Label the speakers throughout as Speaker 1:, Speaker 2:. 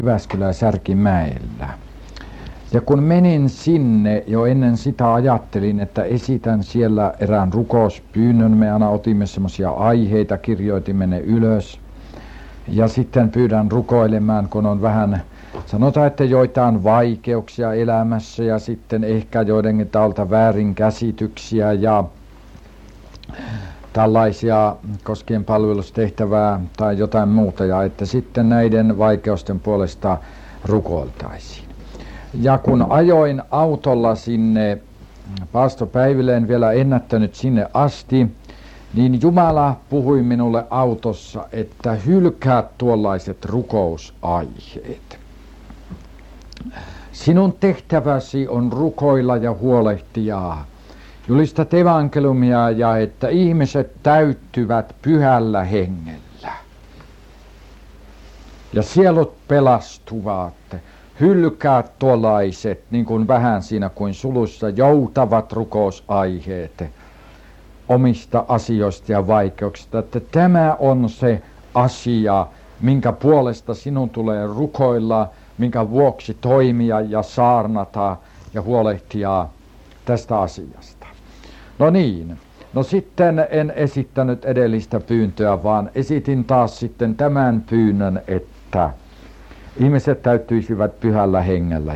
Speaker 1: Jyväskylän Särkimäellä. Ja kun menin sinne, jo ennen sitä ajattelin, että esitän siellä erään rukouspyynnön. Me aina otimme semmoisia aiheita, kirjoitimme ne ylös. Ja sitten pyydän rukoilemaan, kun on vähän, sanotaan, että joitain vaikeuksia elämässä ja sitten ehkä joidenkin taholta väärinkäsityksiä ja tällaisia koskien palvelustehtävää tai jotain muuta, ja että sitten näiden vaikeusten puolesta rukoiltaisiin. Ja kun ajoin autolla sinne, paastopäiville en vielä ennättänyt sinne asti, niin Jumala puhui minulle autossa, että hylkää tuollaiset rukousaiheet. Sinun tehtäväsi on rukoilla ja huolehtia. Julistat evankeliumia ja että ihmiset täyttyvät pyhällä hengellä. Ja sielut pelastuvat. Hylkää tuollaiset, niin kuin vähän siinä kuin sulussa, joutavat rukousaiheet omista asioista ja vaikeuksista. Että tämä on se asia, minkä puolesta sinun tulee rukoilla, minkä vuoksi toimia ja saarnata ja huolehtia tästä asiasta. No niin, no sitten en esittänyt edellistä pyyntöä, vaan esitin taas sitten tämän pyynnön, että ihmiset täyttyisivät pyhällä hengellä.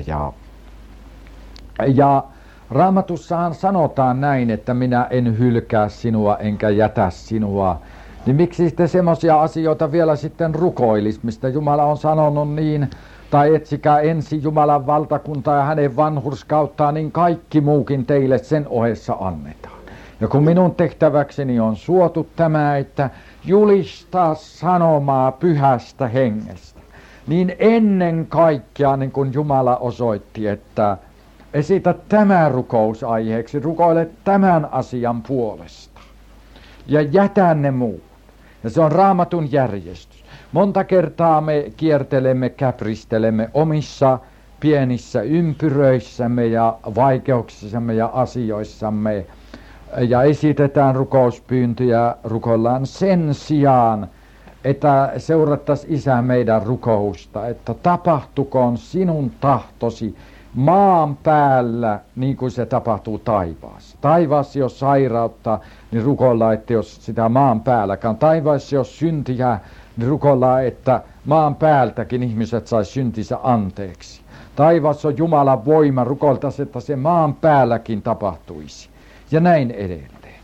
Speaker 1: Ja Raamatussahan sanotaan näin, että minä en hylkää sinua enkä jätä sinua. Niin miksi sitten semmoisia asioita vielä sitten rukoilisi, mistä Jumala on sanonut niin, tai etsikää ensin Jumalan valtakuntaa ja hänen vanhurskauttaan, niin kaikki muukin teille sen ohessa annetaan. Ja kun minun tehtäväkseni on suotu tämä, että julistaa sanomaa pyhästä hengestä, niin ennen kaikkea niin kuin Jumala osoitti, että esitä tämä rukousaiheeksi, rukoile tämän asian puolesta ja jätä ne muut. Ja se on Raamatun järjestys. Monta kertaa me kiertelemme, käpristelemme omissa pienissä ympyröissämme ja vaikeuksissamme ja asioissamme ja esitetään rukouspyyntöjä, rukoillaan sen sijaan, että seurattaisiin Isä meidän rukousta, että tapahtukoon sinun tahtosi maan päällä niin kuin se tapahtuu taivaassa. Taivaassa jos sairautta, niin rukoillaan, että jos sitä maan päälläkään. Taivaassa jos syntiä, niin rukoillaan, että maan päältäkin ihmiset sais syntinsä anteeksi. Taivaassa on Jumalan voima, rukoiltaisiin, että se maan päälläkin tapahtuisi. Ja näin edelleen.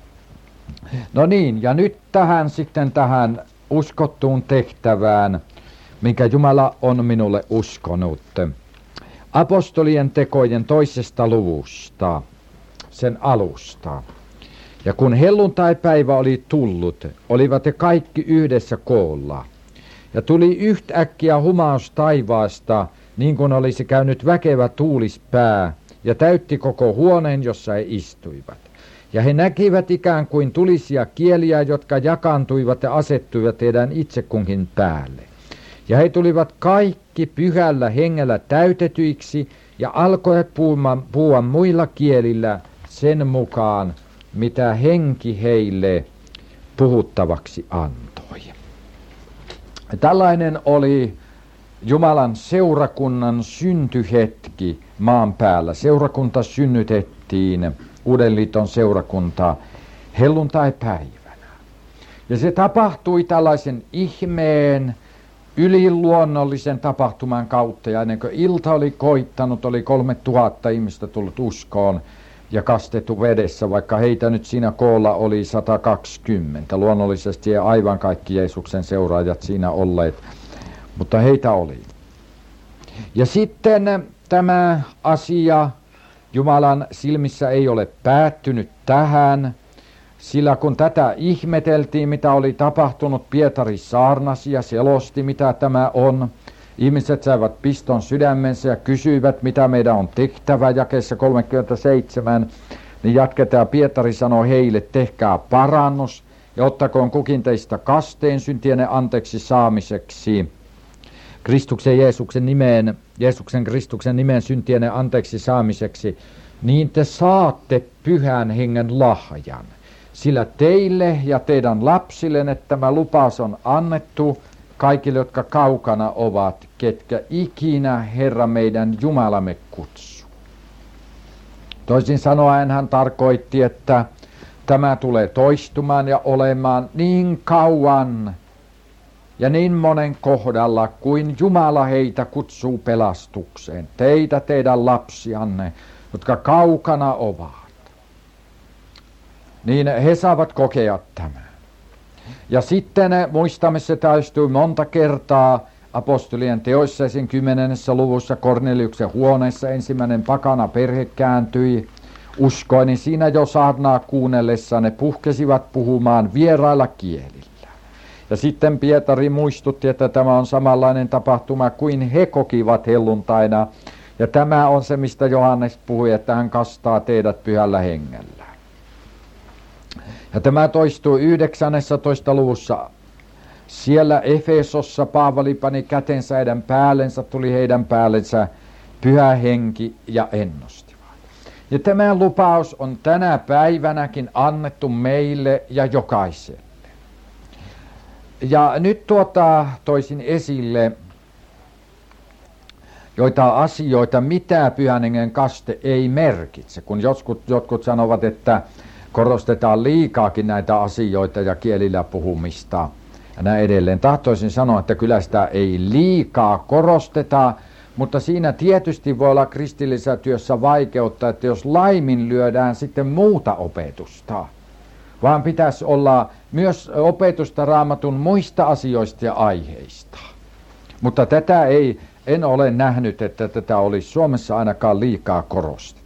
Speaker 1: No niin, ja nyt tähän uskottuun tehtävään, minkä Jumala on minulle uskonut. Apostolien tekojen 2. luvusta, sen alusta. Ja kun helluntaipäivä oli tullut, olivat he kaikki yhdessä koolla. Ja tuli yhtäkkiä humaus taivaasta, niin kuin olisi käynyt väkevä tuulispää, ja täytti koko huoneen, jossa he istuivat. Ja he näkivät ikään kuin tulisia kieliä, jotka jakaantuivat ja asettuivat heidän itse kunkin päälle. Ja he tulivat kaikki pyhällä hengellä täytetyiksi ja alkoivat puhua muilla kielillä sen mukaan, mitä henki heille puhuttavaksi antoi. Tällainen oli Jumalan seurakunnan syntyhetki maan päällä. Seurakunta synnytettiin, Uuden liiton seurakunta, helluntaipäivänä. Ja se tapahtui tällaisen ihmeen, yliluonnollisen tapahtuman kautta, ja ennen kuin ilta oli koittanut, oli 3000 ihmistä tullut uskoon ja kastettu vedessä, vaikka heitä nyt siinä koolla oli 120. Luonnollisesti ei aivan kaikki Jeesuksen seuraajat siinä olleet, mutta heitä oli. Ja sitten tämä asia Jumalan silmissä ei ole päättynyt tähän, sillä kun tätä ihmeteltiin, mitä oli tapahtunut, Pietari saarnasi ja selosti, mitä tämä on. Ihmiset saivat piston sydämensä ja kysyivät, mitä meidän on tehtävä. Jakeessa 37, niin jatketaan. Pietari sanoi heille, tehkää parannus ja ottakoon kukin teistä kasteen syntienne anteeksi saamiseksi. Kristuksen nimeen syntienne anteeksi saamiseksi, niin te saatte pyhän hengen lahjan. Sillä teille ja teidän lapsilleen, että tämä lupaus on annettu, kaikille, jotka kaukana ovat, ketkä ikinä Herra meidän Jumalamme kutsuu. Toisin sanoen hän tarkoitti, että tämä tulee toistumaan ja olemaan niin kauan ja niin monen kohdalla, kuin Jumala heitä kutsuu pelastukseen. Teitä, teidän lapsianne, jotka kaukana ovat. Niin he saavat kokea tämän. Ja sitten muistamme, se täystyy monta kertaa apostolien teoissa, sen 10. luvussa Korneliuksen huoneessa ensimmäinen pakana perhe kääntyi uskoin, niin siinä jo saarnaa kuunnellessa ne puhkesivat puhumaan vierailla kielillä. Ja sitten Pietari muistutti, että tämä on samanlainen tapahtuma kuin he kokivat helluntaina. Ja tämä on se, mistä Johannes puhui, että hän kastaa teidät pyhällä hengellä. Ja tämä toistuu 19. luvussa. Siellä Efesossa Paavali pani kätensä heidän päällensä, tuli heidän päällensä pyhä henki ja ennustivat. Ja tämä lupaus on tänä päivänäkin annettu meille ja jokaiselle. Ja nyt toisin esille joita asioita, mitä pyhän hengen kaste ei merkitse. Kun jotkut sanovat, että korostetaan liikaakin näitä asioita ja kielillä puhumista ja näin edelleen. Tahtoisin sanoa, että kyllä sitä ei liikaa korosteta, mutta siinä tietysti voi olla kristillisessä työssä vaikeutta, että jos laiminlyödään sitten muuta opetusta, vaan pitäisi olla myös opetusta Raamatun muista asioista ja aiheista. Mutta tätä en ole nähnyt, että tätä olisi Suomessa ainakaan liikaa korostettu.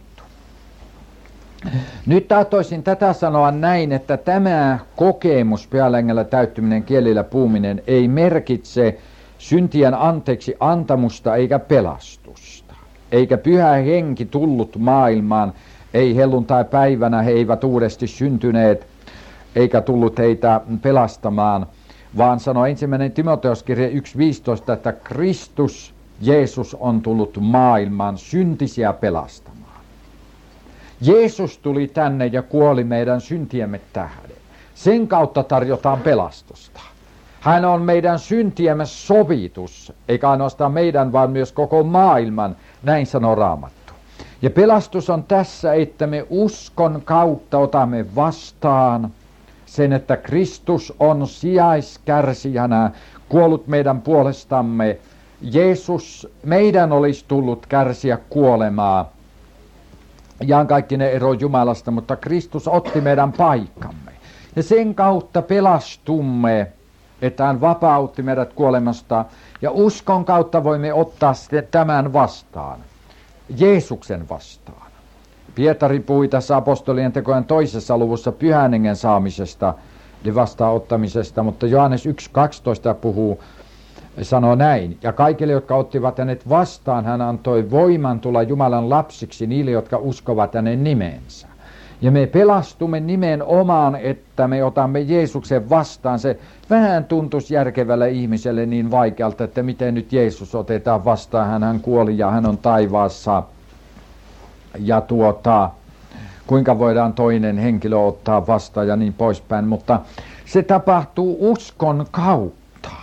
Speaker 1: Nyt tahtoisin tätä sanoa näin, että tämä kokemus, pyhällä hengellä täyttyminen, kielillä puhuminen, ei merkitse syntien anteeksi antamusta eikä pelastusta. Eikä pyhä henki tullut maailmaan, ei helluntai-päivänä he eivät uudesti syntyneet, eikä tullut heitä pelastamaan, vaan sanoi 1. Timoteoskirje 1.15, että Kristus, Jeesus on tullut maailmaan syntisiä pelastamaan. Jeesus tuli tänne ja kuoli meidän syntiemme tähden. Sen kautta tarjotaan pelastusta. Hän on meidän syntiemme sovitus, eikä ainoastaan meidän, vaan myös koko maailman, näin sanoo Raamattu. Ja pelastus on tässä, että me uskon kautta otamme vastaan sen, että Kristus on sijaiskärsijänä kuollut meidän puolestamme. Jeesus, meidän olisi tullut kärsiä kuolemaa. Jaan kaikki ne ero Jumalasta, mutta Kristus otti meidän paikkamme. Ja sen kautta pelastumme, että hän vapautti meidät kuolemasta. Ja uskon kautta voimme ottaa tämän vastaan, Jeesuksen vastaan. Pietari puhui tässä apostolien tekojen 2. luvussa pyhän hengen saamisesta, eli vastaanottamisesta, mutta Johannes 1.12 sanoo näin. Ja kaikille, jotka ottivat hänet vastaan, hän antoi voiman tulla Jumalan lapsiksi niille, jotka uskovat hänen nimensä. Ja me pelastumme nimenomaan, että me otamme Jeesuksen vastaan. Se vähän tuntuisi järkevälle ihmiselle niin vaikealta, että miten nyt Jeesus otetaan vastaan. Hän kuoli ja hän on taivaassa. Ja kuinka voidaan toinen henkilö ottaa vastaan ja niin poispäin. Mutta se tapahtuu uskon kautta.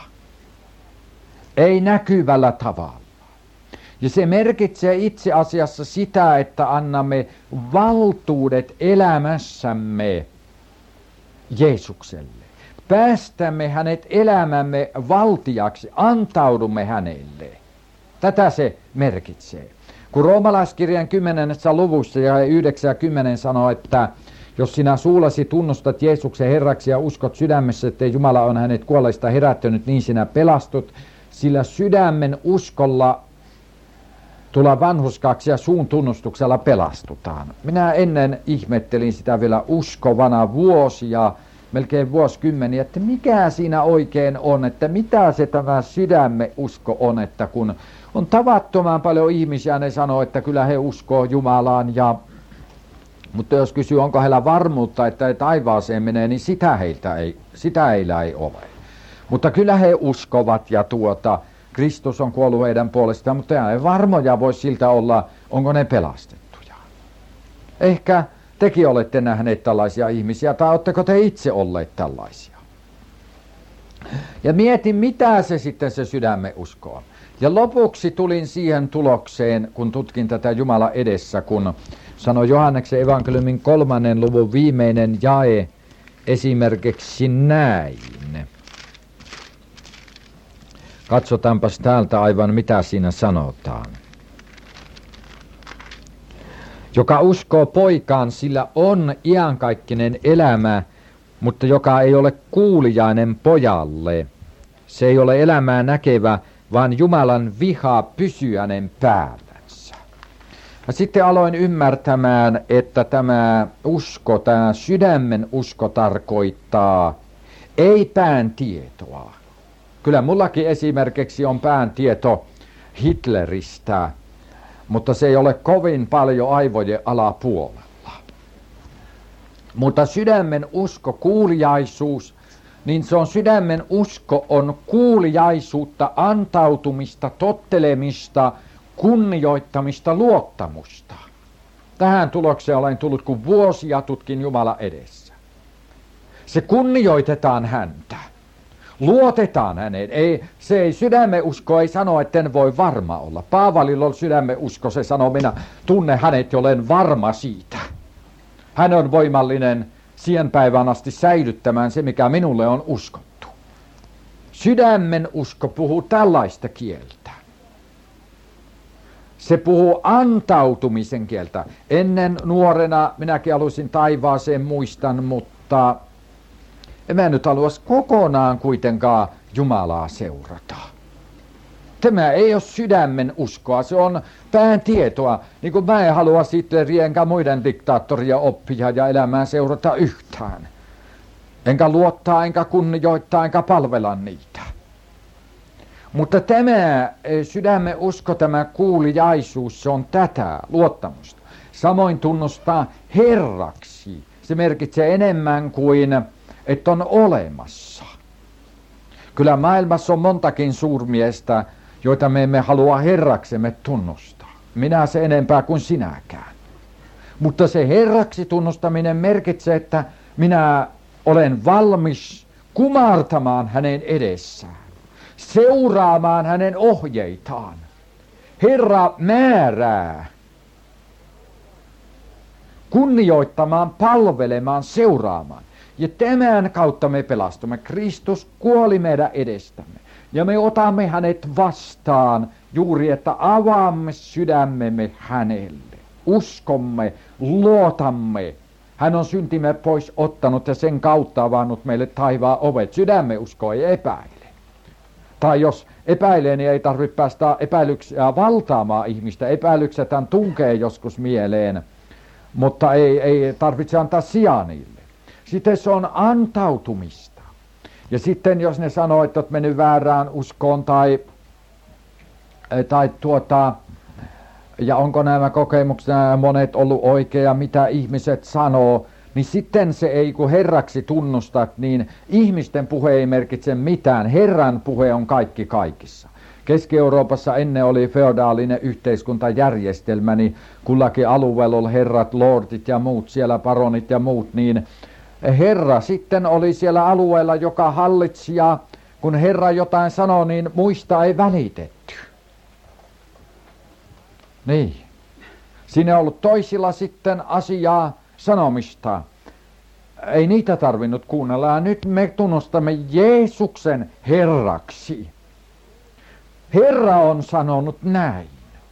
Speaker 1: Ei näkyvällä tavalla. Ja se merkitsee itse asiassa sitä, että annamme valtuudet elämässämme Jeesukselle. Päästämme hänet elämämme valtiaksi, antaudumme hänelle. Tätä se merkitsee. Kun roomalaiskirjan 10. luvussa ja 9 ja 10 sanoo, että jos sinä suullasi tunnustat Jeesuksen Herraksi ja uskot sydämessä, että Jumala on hänet kuolleista herättänyt, niin sinä pelastut. Sillä sydämen uskolla tulla vanhurskaaksi ja suun tunnustuksella pelastutaan. Minä ennen ihmettelin sitä vielä uskovana vuosia, melkein vuosikymmeniä, että mikä siinä oikein on, että mitä se tämä sydämen usko on, että kun on tavattoman paljon ihmisiä, ne sanoo, että kyllä he uskoo Jumalaan, mutta jos kysyy, onko heillä varmuutta, että taivaaseen menee, niin sitä heillä ei ole. Mutta kyllä he uskovat ja Kristus on kuollut heidän puolestaan, mutta ei varmoja voi siltä olla, onko ne pelastettuja. Ehkä tekin olette nähneet tällaisia ihmisiä, tai oletteko te itse olleet tällaisia. Ja mietin, mitä se sitten se sydämen usko on. Ja lopuksi tulin siihen tulokseen, kun tutkin tätä Jumala edessä, kun sanoi Johanneksen evankeliumin 3. luvun viimeinen jae esimerkiksi näin. Katsotaanpas täältä aivan mitä siinä sanotaan. Joka uskoo poikaan, sillä on iankaikkinen elämä, mutta joka ei ole kuulijainen pojalle. Se ei ole elämää näkevä, vaan Jumalan viha pysyy hänen päällänsä. Ja sitten aloin ymmärtämään, että tämä usko, tämä sydämen usko tarkoittaa ei pään tietoa. Kyllä mullakin esimerkiksi on pään tieto Hitleristä, mutta se ei ole kovin paljon aivojen alapuolella. Mutta sydämen usko, kuuliaisuus, niin se on sydämen usko on kuuliaisuutta, antautumista, tottelemista, kunnioittamista, luottamusta. Tähän tulokseen olen tullut, kun vuosia tutkin Jumala edessä. Se kunnioitetaan häntä. Luotetaan häneen. Se ei sydämen usko ei sano, että en voi varma olla. Paavalilla on sydämen usko, se sanoo, minä tunnen hänet ja olen varma siitä. Hän on voimallinen siihen päivään asti säilyttämään se, mikä minulle on uskottu. Sydämen usko puhuu tällaista kieltä. Se puhuu antautumisen kieltä. Ennen nuorena minäkin halusin taivaaseen, muistan, mutta en mä nyt haluaisi kokonaan kuitenkaan Jumalaa seurata. Tämä ei ole sydämen uskoa, se on pään tietoa. Niin kuin mä en halua sitten enkä muiden diktaattoria oppia ja elämää seurata yhtään. Enkä luottaa, enkä kunnioittaa, enkä palvella niitä. Mutta tämä sydämen usko, tämä kuuliaisuus, se on tätä luottamusta. Samoin tunnustaa Herraksi. Se merkitsee enemmän kuin että on olemassa. Kyllä maailmassa on montakin suurmiestä, joita me emme halua Herraksemme tunnustaa. Minä se enempää kuin sinäkään. Mutta se Herraksi tunnustaminen merkitsee, että minä olen valmis kumartamaan hänen edessään. Seuraamaan hänen ohjeitaan. Herra määrää. Kunnioittamaan, palvelemaan, seuraamaan. Ja tämän kautta me pelastumme. Kristus kuoli meidän edestämme. Ja me otamme hänet vastaan juuri, että avaamme sydämemme hänelle. Uskomme, luotamme. Hän on syntimme pois ottanut ja sen kautta avannut meille taivaan ovet. Sydämme usko ei epäile. Tai jos epäilee, niin ei tarvitse päästä epäilyksiä valtaamaan ihmistä. Epäilyksethän tunkee joskus mieleen, mutta ei tarvitse antaa sijaa niille. Sitten se on antautumista. Ja sitten jos ne sanoo, että olet mennyt väärään uskoon ja onko nämä kokemukset nämä monet ollut oikea, mitä ihmiset sanoo, niin sitten se ei kun Herraksi tunnusta, niin ihmisten puhe ei merkitse mitään. Herran puhe on kaikki kaikissa. Keski-Euroopassa ennen oli feodaalinen yhteiskuntajärjestelmä, niin kullakin alueella oli herrat, lordit ja muut, siellä baronit ja muut, niin Herra sitten oli siellä alueella, joka hallitsi, ja kun Herra jotain sanoi, niin muista ei välitetty. Niin. Siinä on ollut toisilla sitten asiaa sanomista. Ei niitä tarvinnut kuunnella, ja nyt me tunnustamme Jeesuksen Herraksi. Herra on sanonut näin.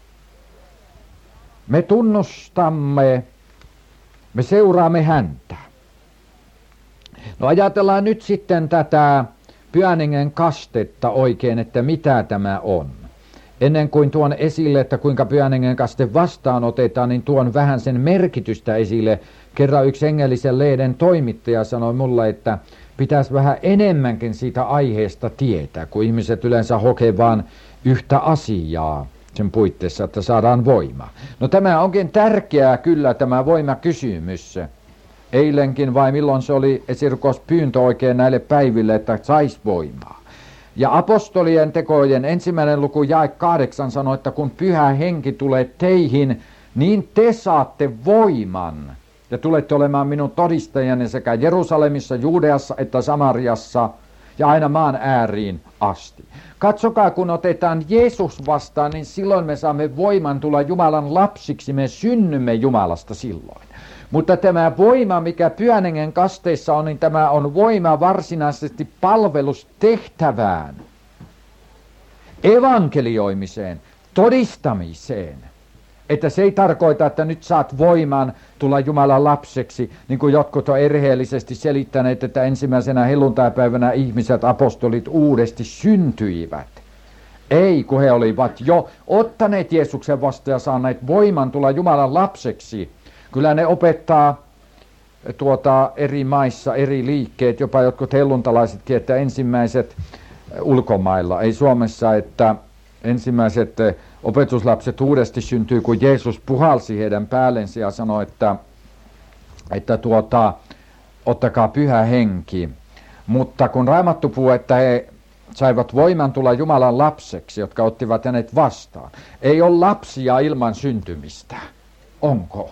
Speaker 1: Me tunnustamme, me seuraamme häntä. No ajatellaan nyt sitten tätä Pyhän Hengen kastetta oikein, että mitä tämä on. Ennen kuin tuon esille, että kuinka Pyhän Hengen kaste vastaanotetaan, niin tuon vähän sen merkitystä esille. Kerran yksi hengellisen lehden toimittaja sanoi mulle, että pitäisi vähän enemmänkin siitä aiheesta tietää, kun ihmiset yleensä hokee vaan yhtä asiaa sen puitteissa, että saadaan voima. No tämä onkin tärkeää kyllä tämä voimakysymys. Eilenkin vai milloin se oli esirukouspyyntö oikein näille päiville, että sais voimaa. Ja apostolien tekojen 1. luku jae 8 sanoi, että kun Pyhä Henki tulee teihin, niin te saatte voiman. Ja tulette olemaan minun todistajani sekä Jerusalemissa, Juudeassa että Samariassa ja aina maan ääriin asti. Katsokaa, kun otetaan Jeesus vastaan, niin silloin me saamme voiman tulla Jumalan lapsiksi, me synnymme Jumalasta silloin. Mutta tämä voima, mikä Pyhän Hengen kasteissa on, niin tämä on voima varsinaisesti palvelustehtävään, evankelioimiseen, todistamiseen. Että se ei tarkoita, että nyt saat voiman tulla Jumalan lapseksi, niin kuin jotkut on erheellisesti selittäneet, että ensimmäisenä helluntaipäivänä ihmiset, apostolit, uudesti syntyivät. Ei, kun he olivat jo ottaneet Jeesuksen vastaan ja saaneet voiman tulla Jumalan lapseksi. Kyllä ne opettaa eri maissa, eri liikkeet, jopa jotkut helluntalaisetkin, että ensimmäiset ulkomailla, ei Suomessa, että ensimmäiset opetuslapset uudesti syntyy, kun Jeesus puhalsi heidän päällensä ja sanoi, että ottakaa Pyhä Henki. Mutta kun Raamattu puhuu, että he saivat voiman tulla Jumalan lapseksi, jotka ottivat hänet vastaan, ei ole lapsia ilman syntymistä. Onko?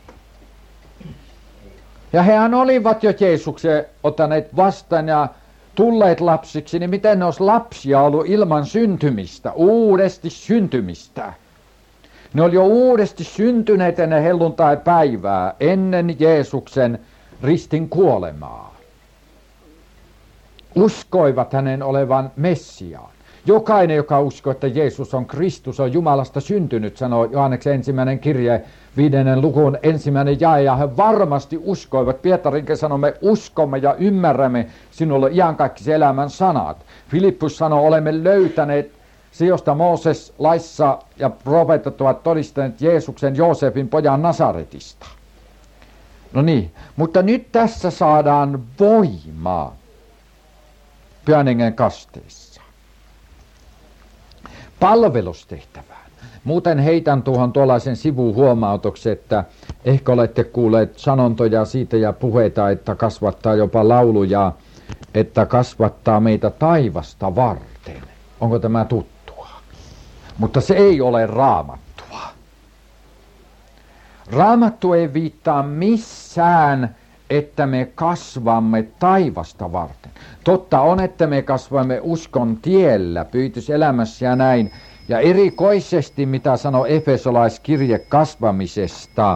Speaker 1: Ja hehän olivat jo Jeesuksen ottaneet vastaan ja tulleet lapsiksi, niin miten ne olisi lapsia ollut ilman syntymistä, uudesti syntymistä? Ne oli jo uudesti syntyneet ennen helluntai-päivää, ennen Jeesuksen ristin kuolemaa. Uskoivat hänen olevan Messiaan. Jokainen, joka uskoo, että Jeesus on Kristus, on Jumalasta syntynyt, sanoo Johanneksen 1. kirje 5. lukuun 1. jae, ja he varmasti uskoivat. Pietarinkin sanoi, me uskomme ja ymmärrämme sinulle iankaikkisen elämän sanat. Filippus sanoi, olemme löytäneet se, josta Mooses laissa ja profeetat ovat todistaneet Jeesuksen Joosefin pojan Nasaretista. No niin, mutta nyt tässä saadaan voimaa Pyhän Hengen kasteessa. Palvelustehtävään. Muuten heitän tuollaisen sivuhuomautuksen, että ehkä olette kuulleet sanontoja siitä ja puheita, että kasvattaa jopa lauluja, että kasvattaa meitä taivasta varten. Onko tämä tuttua? Mutta se ei ole Raamattua. Raamattu ei viittaa missään, että me kasvamme taivasta varten. Totta on, että me kasvamme uskon tiellä, pyytyselämässä ja näin. Ja erikoisesti, mitä sanoo Efesolaiskirje kasvamisesta,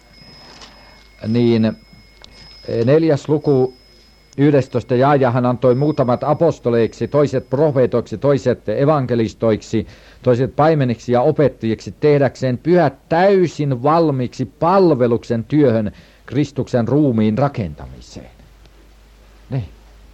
Speaker 1: niin 4. luku 11 jae, hän antoi muutamat apostoleiksi, toiset profeetoiksi, toiset evankelistoiksi, toiset paimeniksi ja opettajiksi tehdäkseen pyhät täysin valmiiksi palveluksen työhön Kristuksen ruumiin rakentamiseen. Niin.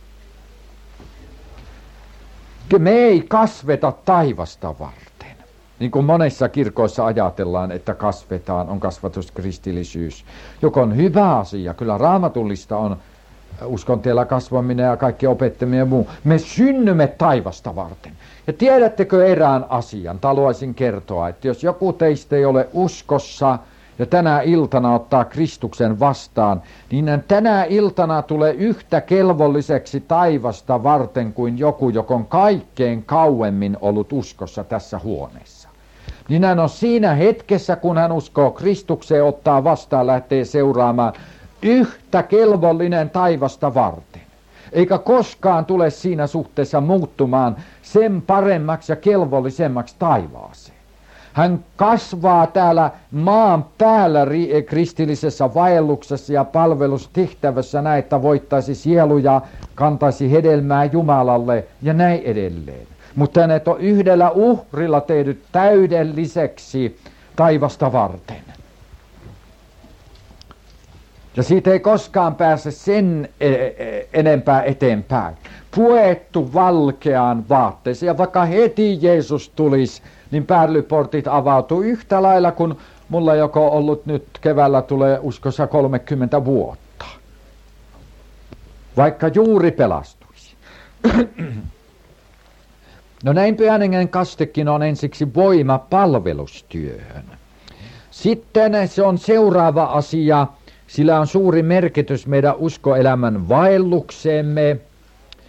Speaker 1: Me ei kasveta taivasta varten. Niin kuin monessa kirkoissa ajatellaan, että kasvetaan, on kasvatuskristillisyys, joka on hyvä asia. Kyllä raamatullista on uskontiellä kasvaminen ja kaikki opettaminen ja muu. Me synnymme taivasta varten. Ja tiedättekö erään asian, haluaisin kertoa, että jos joku teistä ei ole uskossa ja tänä iltana ottaa Kristuksen vastaan, niin tänä iltana tulee yhtä kelvolliseksi taivasta varten kuin joku, joka on kaikkein kauemmin ollut uskossa tässä huoneessa. Niin hän on siinä hetkessä, kun hän uskoo Kristukseen, ottaa vastaan, lähtee seuraamaan, yhtä kelvollinen taivasta varten. Eikä koskaan tule siinä suhteessa muuttumaan sen paremmaksi ja kelvollisemmaksi taivaaseen. Hän kasvaa täällä maan päällä kristillisessä vaelluksessa ja palvelustehtävässä näin, että voittaisi sieluja, kantaisi hedelmää Jumalalle ja näin edelleen. Mutta hänet on yhdellä uhrilla tehnyt täydelliseksi taivasta varten. Ja siitä ei koskaan pääse sen enempää eteenpäin. Puettu valkeaan vaatteeseen. Ja vaikka heti Jeesus tulisi, niin päällyportit avautuu yhtä lailla kuin mulla joko ollut nyt keväällä tulee uskossa 30 vuotta. Vaikka juuri pelastuisi. No näin Pyhän Hengen kastekin on ensiksi voima palvelustyöhön. Sitten se on seuraava asia. Sillä on suuri merkitys meidän uskoelämän vaellukseemme,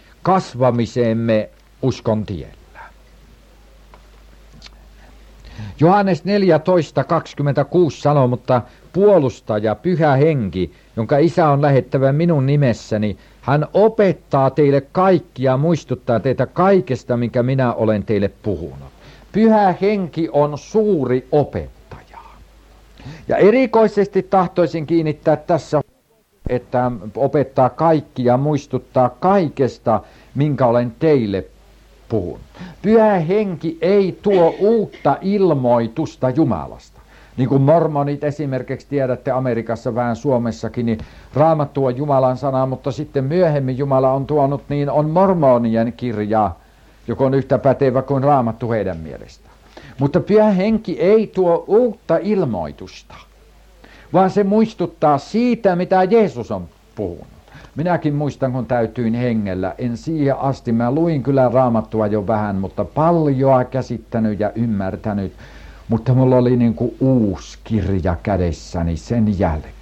Speaker 1: kasvamiseemme uskon tiellä. Johannes 14:26 sanoo, mutta puolustaja, Pyhä Henki, jonka Isä on lähettävä minun nimessäni, hän opettaa teille kaikkia, muistuttaa teitä kaikesta, minkä minä olen teille puhunut. Pyhä Henki on suuri opettaja. Ja erikoisesti tahtoisin kiinnittää tässä, että opettaa kaikkia, muistuttaa kaikesta, minkä olen teille puhunut. Pyhä Henki ei tuo uutta ilmoitusta Jumalasta. Niin kuin mormonit esimerkiksi tiedätte Amerikassa, vähän Suomessakin, niin Raamattu on Jumalan sana, mutta sitten myöhemmin Jumala on tuonut, niin on mormonien kirja, joka on yhtä pätevä kuin Raamattu heidän mielestään. Mutta Pyhä Henki ei tuo uutta ilmoitusta, vaan se muistuttaa siitä, mitä Jeesus on puhunut. Minäkin muistan, kun täytyin hengellä. En siihen asti, mä luin kyllä Raamattua jo vähän, mutta paljoa käsittänyt ja ymmärtänyt. Mutta mulla oli niin kuin uusi kirja kädessäni sen jälkeen.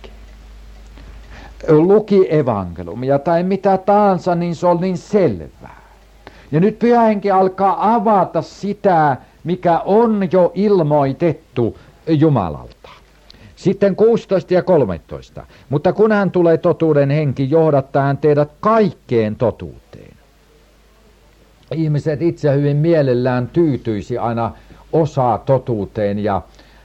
Speaker 1: Luki evankeliumia tai mitä tahansa, niin se on niin selvää. Ja nyt Pyhä Henki alkaa avata sitä, mikä on jo ilmoitettu Jumalalta. Sitten 16 ja 13. Mutta kun hän tulee totuuden henki, johdattaa hän teidät kaikkeen totuuteen. Ihmiset itse hyvin mielellään tyytyisi aina osaa totuuteen ja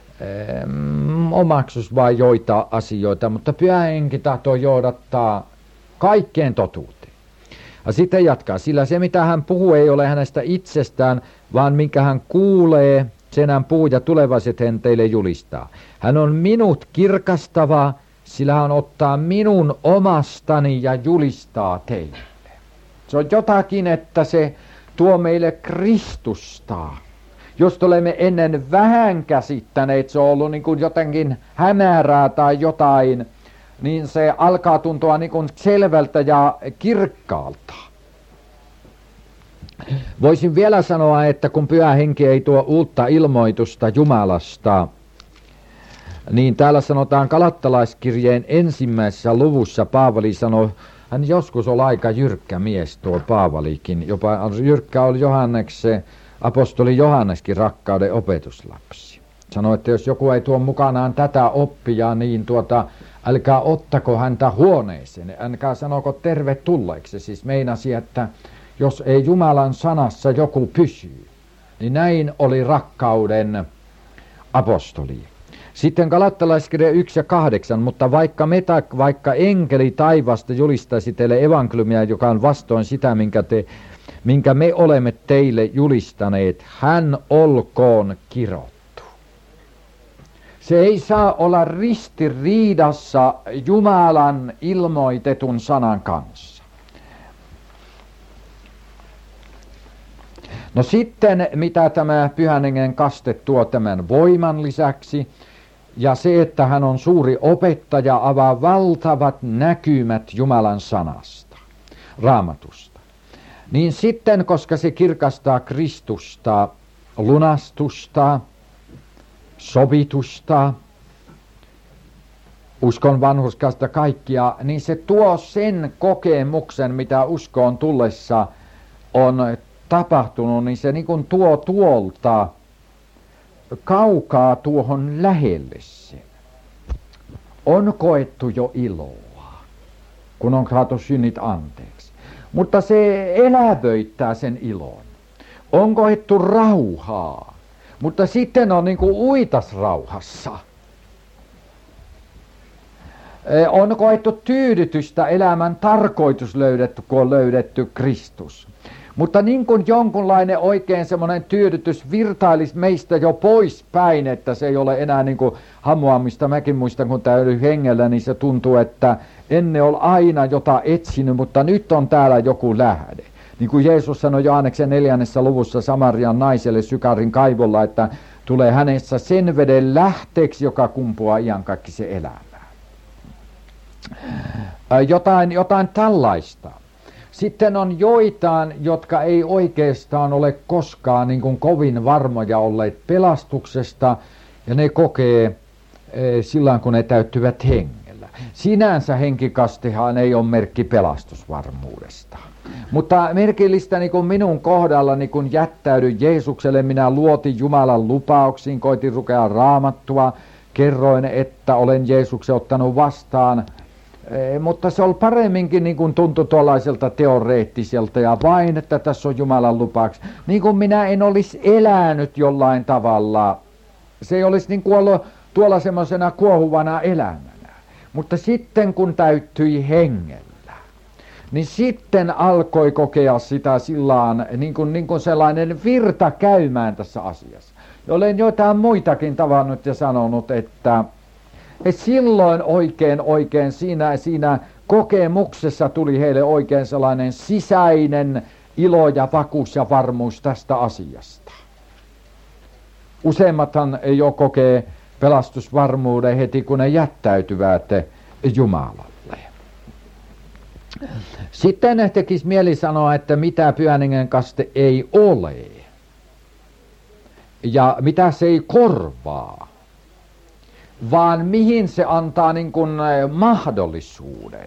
Speaker 1: omaksus vain joita asioita, mutta Pyhä Henki tahtoo johdattaa kaikkeen totuuteen. Ja sitten jatkaa, sillä se mitä hän puhuu ei ole hänestä itsestään, vaan minkä hän kuulee, sen hän puhuu ja tulevaiset hän teille julistaa. Hän on minut kirkastava, sillä hän ottaa minun omastani ja julistaa teille. Se on jotakin, että se tuo meille Kristusta. Jos olemme ennen vähän käsittäneet, se on ollut niin kuin jotenkin hämärää tai jotain, niin se alkaa tuntua niin kuin selvältä ja kirkkaalta. Voisin vielä sanoa, että kun Pyhä Henki ei tuo uutta ilmoitusta Jumalasta, niin täällä sanotaan Galattalaiskirjeen 1. luvussa Paavali sanoi, hän joskus oli aika jyrkkä mies tuo Paavalikin, jopa jyrkkä oli apostoli Johanneskin rakkauden opetuslapsi. Sanoi, että jos joku ei tuo mukanaan tätä oppia, niin älkää ottako häntä huoneeseen, älkää sanoko tervetulleeksi. Siis meinasi, että jos ei Jumalan sanassa joku pysyy, niin näin oli rakkauden apostoli. Sitten Galattalaiskirja 1 ja 8, mutta vaikka enkeli taivasta julistaisi teille evankeliumia, joka on vastoin sitä, minkä me olemme teille julistaneet, hän olkoon kirottu. Se ei saa olla ristiriidassa Jumalan ilmoitetun sanan kanssa. No sitten, mitä tämä Pyhän Hengen kaste tuo tämän voiman lisäksi, ja se, että hän on suuri opettaja, avaa valtavat näkymät Jumalan sanasta, Raamatusta. Niin sitten, koska se kirkastaa Kristusta, lunastusta, sovitusta, uskon vanhurskasta kaikkia, niin se tuo sen kokemuksen, mitä uskoon tullessa on tapahtunut, niin se niin kuin tuo tuolta kaukaa tuohon lähelle sen. On koettu jo iloa, kun on saatu synnit anteeksi. Mutta se elävöittää sen ilon. On koettu rauhaa, mutta sitten on niin kuin uitasrauhassa. On koettu tyydytystä, elämän tarkoitus löydetty, kun on löydetty Kristus. Mutta niin kuin jonkunlainen oikein semmoinen tyydytys virtailisi meistä jo poispäin, että se ei ole enää niin kuin hamuamista. Mäkin muistan, kun täydyin hengellä, niin se tuntuu, että ennen oli aina jota etsinyt, mutta nyt on täällä joku lähde. Niin kuin Jeesus sanoi Johanneksen 4. luvussa Samarian naiselle Sykarin kaivolla, että tulee hänessä sen veden lähteeksi, joka kumpuaa iankaikkisen elämään. Jotain tällaista. Sitten on joitain, jotka ei oikeastaan ole koskaan niin kuin kovin varmoja olleet pelastuksesta, ja ne kokee silloin, kun ne täyttyvät hengellä. Sinänsä henkikastehan ei ole merkki pelastusvarmuudesta. Mutta merkillistä niin kuin minun kohdallani, kun jättäydyin Jeesukselle, minä luotin Jumalan lupauksiin, koitin lukea Raamattua, kerroin, että olen Jeesuksen ottanut vastaan. Mutta se oli paremminkin niin kuin tuntui tuollaiselta teoreettiselta ja vain, että tässä on Jumalan lupauksia. Niin kuin minä en olisi elänyt jollain tavalla. Se ei olisi niin kuin ollut tuolla semmoisena kuohuvana elämänä. Mutta sitten kun täyttyi hengellä, niin sitten alkoi kokea sitä sillaan niin kuin sellainen virta käymään tässä asiassa. Ja olen jotain muitakin tavannut ja sanonut, että silloin oikein siinä kokemuksessa tuli heille oikein sellainen sisäinen ilo ja vakuus ja varmuus tästä asiasta. Useimmathan jo kokee pelastusvarmuuden heti, kun ne jättäytyvät Jumalalle. Sitten tekisi mieli sanoa, että mitä Pyhän Hengen kaste ei ole ja mitä se ei korvaa, vaan mihin se antaa niin kuin mahdollisuuden.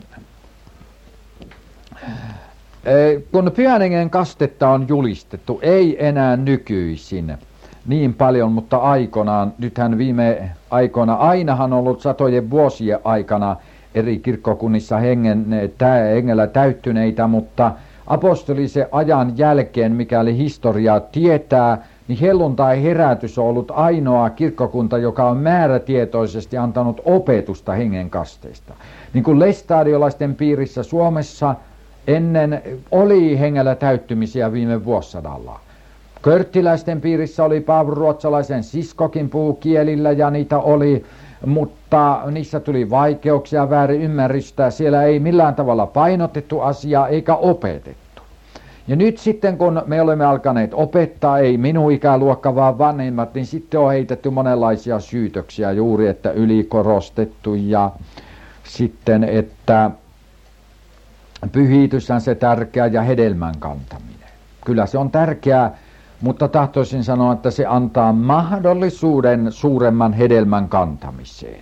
Speaker 1: Kun Pyhän Hengen kastetta on julistettu, ei enää nykyisin niin paljon, mutta aikoinaan, nythän viime aikoina, ainahan on ollut satojen vuosien aikana eri kirkkokunnissa hengellä täyttyneitä, mutta apostolisen ajan jälkeen, mikäli historiaa tietää, niin helluntai-herätys on ollut ainoa kirkkokunta, joka on määrätietoisesti antanut opetusta hengen kasteista. Niin kuin lestadiolaisten piirissä Suomessa ennen oli hengellä täyttymisiä viime vuosisadalla. Körttiläisten piirissä oli Paavon ruotsalaisen siskokin puhukielillä ja niitä oli, mutta niissä tuli vaikeuksia, väärin ymmärrystä. Siellä ei millään tavalla painotettu asiaa eikä opetettu. Ja nyt sitten kun me olemme alkaneet opettaa, ei minun ikäluokka vaan vanhemmat, niin sitten on heitetty monenlaisia syytöksiä juuri, että ylikorostettu ja sitten, että pyhitys on se tärkeä ja hedelmän kantaminen. Kyllä se on tärkeää, mutta tahtoisin sanoa, että se antaa mahdollisuuden suuremman hedelmän kantamiseen.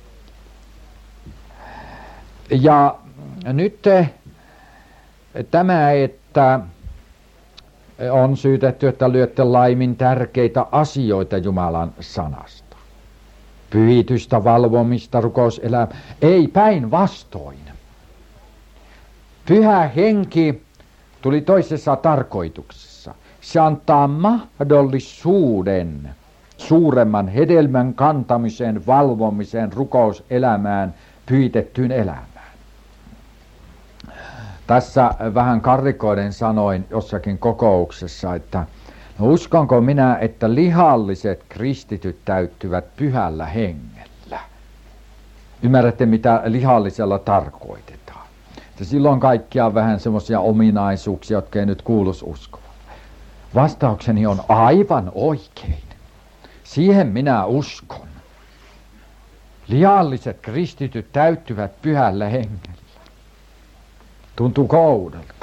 Speaker 1: Ja nyt tämä, että on syytetty, että lyötte laimin tärkeitä asioita Jumalan sanasta. Pyhitystä, valvomista, rukouselämää. Ei, päinvastoin. Pyhä henki tuli toisessa tarkoituksessa. Se antaa mahdollisuuden suuremman hedelmän kantamiseen, valvomiseen, rukouselämään, pyhitettyyn elämään. Tässä vähän karrikoiden sanoin jossakin kokouksessa, että no uskonko minä, että lihalliset kristityt täyttyvät pyhällä hengellä. Ymmärrätte, mitä lihallisella tarkoitetaan. Että silloin kaikkia on vähän semmoisia ominaisuuksia, jotka ei nyt kuuluisi uskoa. Vastaukseni on aivan oikein. Siihen minä uskon. Lihalliset kristityt täyttyvät pyhällä hengellä. Tuntuuko oudolta?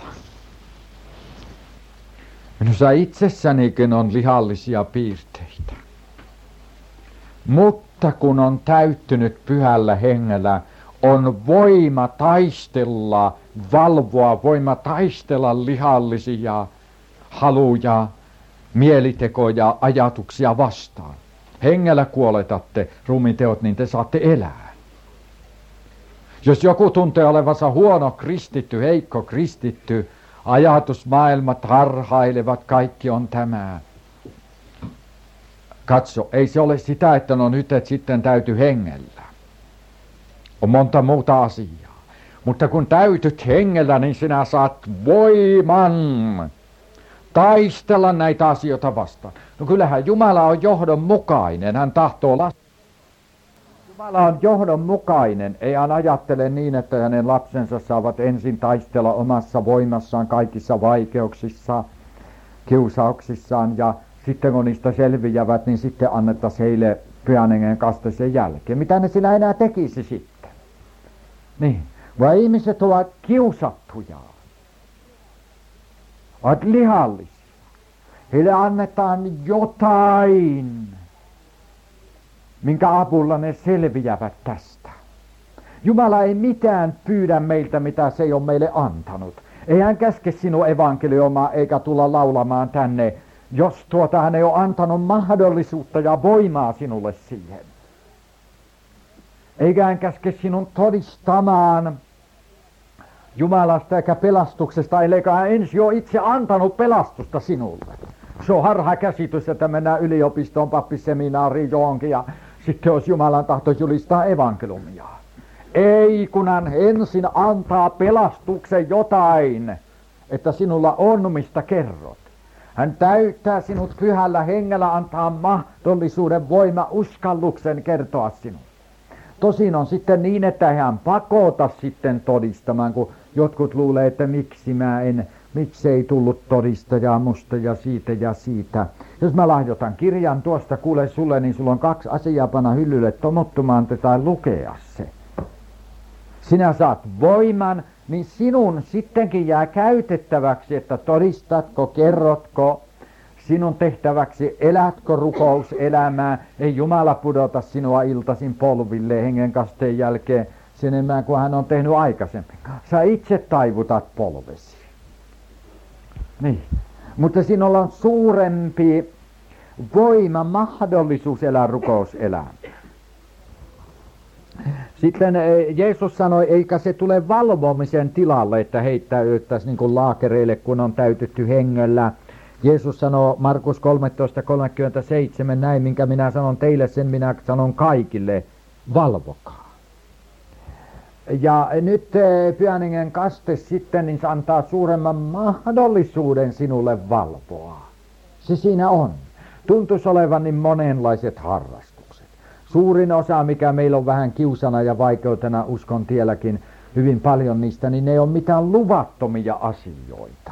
Speaker 1: Minussa itsessänikin on lihallisia piirteitä. Mutta kun on täyttynyt pyhällä hengellä, on voima taistella, valvoa, voima taistella lihallisia haluja, mielitekoja, ajatuksia vastaan. Hengellä kuoletatte ruumiinteot, niin te saatte elää. Jos joku tuntee olevansa huono kristitty, heikko kristitty, ajatusmaailmat harhailevat, kaikki on tämä. Katso, ei se ole sitä, että no nyt et sitten täyty hengellä. On monta muuta asiaa. Mutta kun täytyt hengellä, niin sinä saat voiman taistella näitä asioita vastaan. No kyllähän Jumala on johdonmukainen, hän tahtoo Jumala on johdonmukainen, ei hän ajattele niin, että hänen lapsensa saavat ensin taistella omassa voimassaan kaikissa vaikeuksissa, kiusauksissaan ja sitten kun niistä selviävät, niin sitten annettaisiin heille Pyhän Hengen kaste sen jälkeen. Mitä ne sinä enää tekisi sitten? Niin, vaan ihmiset ovat kiusattuja, ovat lihallisia. Heille annetaan jotain, minkä avulla ne selviävät tästä. Jumala ei mitään pyydä meiltä, mitä se ei ole meille antanut. Ei hän käske sinua evankelioimaan eikä tulla laulamaan tänne, jos hän ei ole antanut mahdollisuutta ja voimaa sinulle siihen. Eikä hän käske sinun todistamaan Jumalasta eikä pelastuksesta, eikä hän ensin ole itse antanut pelastusta sinulle. Se on harha käsitys, että mennään yliopistoon, pappiseminaariin johonkin ja sitten olisi Jumalan tahto julistaa evankeliumia. Ei, kun hän ensin antaa pelastuksen jotain, että sinulla on, mistä kerrot. Hän täyttää sinut pyhällä hengellä, antaa mahdollisuuden, voima, uskalluksen kertoa sinulle. Tosin on sitten niin, että hän pakota sitten todistamaan, kun jotkut luulee, että miksi ei tullut todistajaa musta ja siitä. Jos mä lahjoitan kirjan tuosta kuule sulle, niin sulla on 2 asiaa panna hyllylle tomottumaan tai lukea se. Sinä saat voiman, niin sinun sittenkin jää käytettäväksi, että todistatko, kerrotko, sinun tehtäväksi, elätkö rukouselämää, ei Jumala pudota sinua iltaisin polville hengen kasteen jälkeen sen enemmän kuin hän on tehnyt aikaisemmin. Sä itse taivutat polvesi. Niin. Mutta sinulla on suurempi voima, mahdollisuus elää rukouselämää. Sitten Jeesus sanoi, eikä se tule valvomisen tilalle, että heittäyttäisi niin kuin laakereille, kun on täytetty hengellä. Jeesus sanoo Markus 13:37 näin, minkä minä sanon teille, sen minä sanon kaikille, valvokaa. Ja nyt Pyhän Hengen kaste sitten, niin se antaa suuremman mahdollisuuden sinulle valvoa. Se siinä on. Tuntuisi olevan niin monenlaiset harrastukset. Suurin osa, mikä meillä on vähän kiusana ja vaikeutena uskon tielläkin, hyvin paljon niistä, niin ne ei ole mitään luvattomia asioita.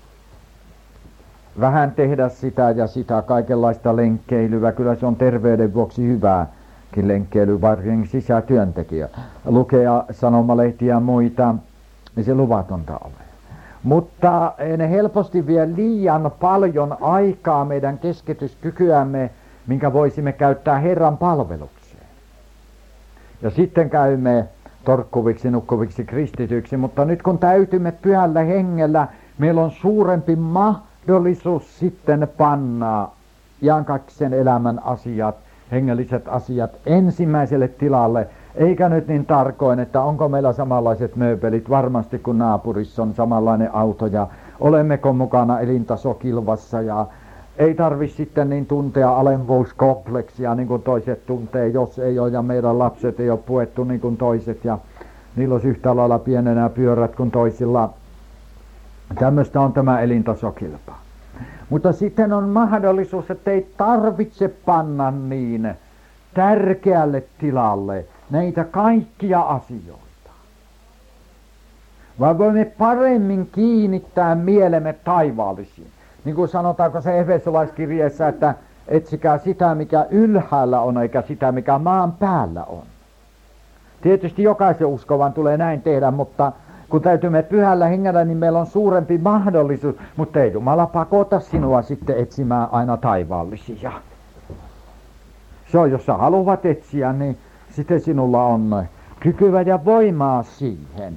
Speaker 1: Vähän tehdä sitä ja sitä, kaikenlaista lenkkeilyä, kyllä se on terveyden vuoksi hyvääkin lenkkeily, varsinkin sisätyöntekijä. Lukea sanomalehtiä ja muita, niin se luvatonta ole. Mutta ne helposti vie liian paljon aikaa meidän keskityskykyämme, minkä voisimme käyttää Herran palvelukseen. Ja sitten käymme torkkuviksi, nukkuviksi kristityksi, mutta nyt kun täytymme Pyhällä Hengellä, meillä on suurempi mahdollisuus sitten panna iankaikkisen elämän asiat, hengelliset asiat ensimmäiselle tilalle, eikä nyt niin tarkoin, että onko meillä samanlaiset mööpelit, varmasti kun naapurissa on samanlainen auto ja olemmeko mukana elintasokilvassa ja ei tarvitse sitten niin tuntea alemmuuskompleksia niin kuin toiset tuntee, jos ei ole ja meidän lapset ei ole puettu niin kuin toiset ja niillä olisi yhtä lailla pienenä pyörät kuin toisilla. Tämmöistä on tämä elintasokilpa. Mutta sitten on mahdollisuus, että ei tarvitse panna niin tärkeälle tilalle näitä kaikkia asioita. Vaan voimme paremmin kiinnittää mielemme taivaallisiin. Niin kuin sanotaanko se Efesolaiskirjeessä, että etsikää sitä, mikä ylhäällä on, eikä sitä, mikä maan päällä on. Tietysti jokaisen uskovan tulee näin tehdä, mutta kun täytymme Pyhällä Hengellä, niin meillä on suurempi mahdollisuus, mutta ei Jumala pakota sinua sitten etsimään aina taivaallisia. Se on, jos sä haluat etsiä, niin sitten sinulla on kykyä ja voimaa siihen.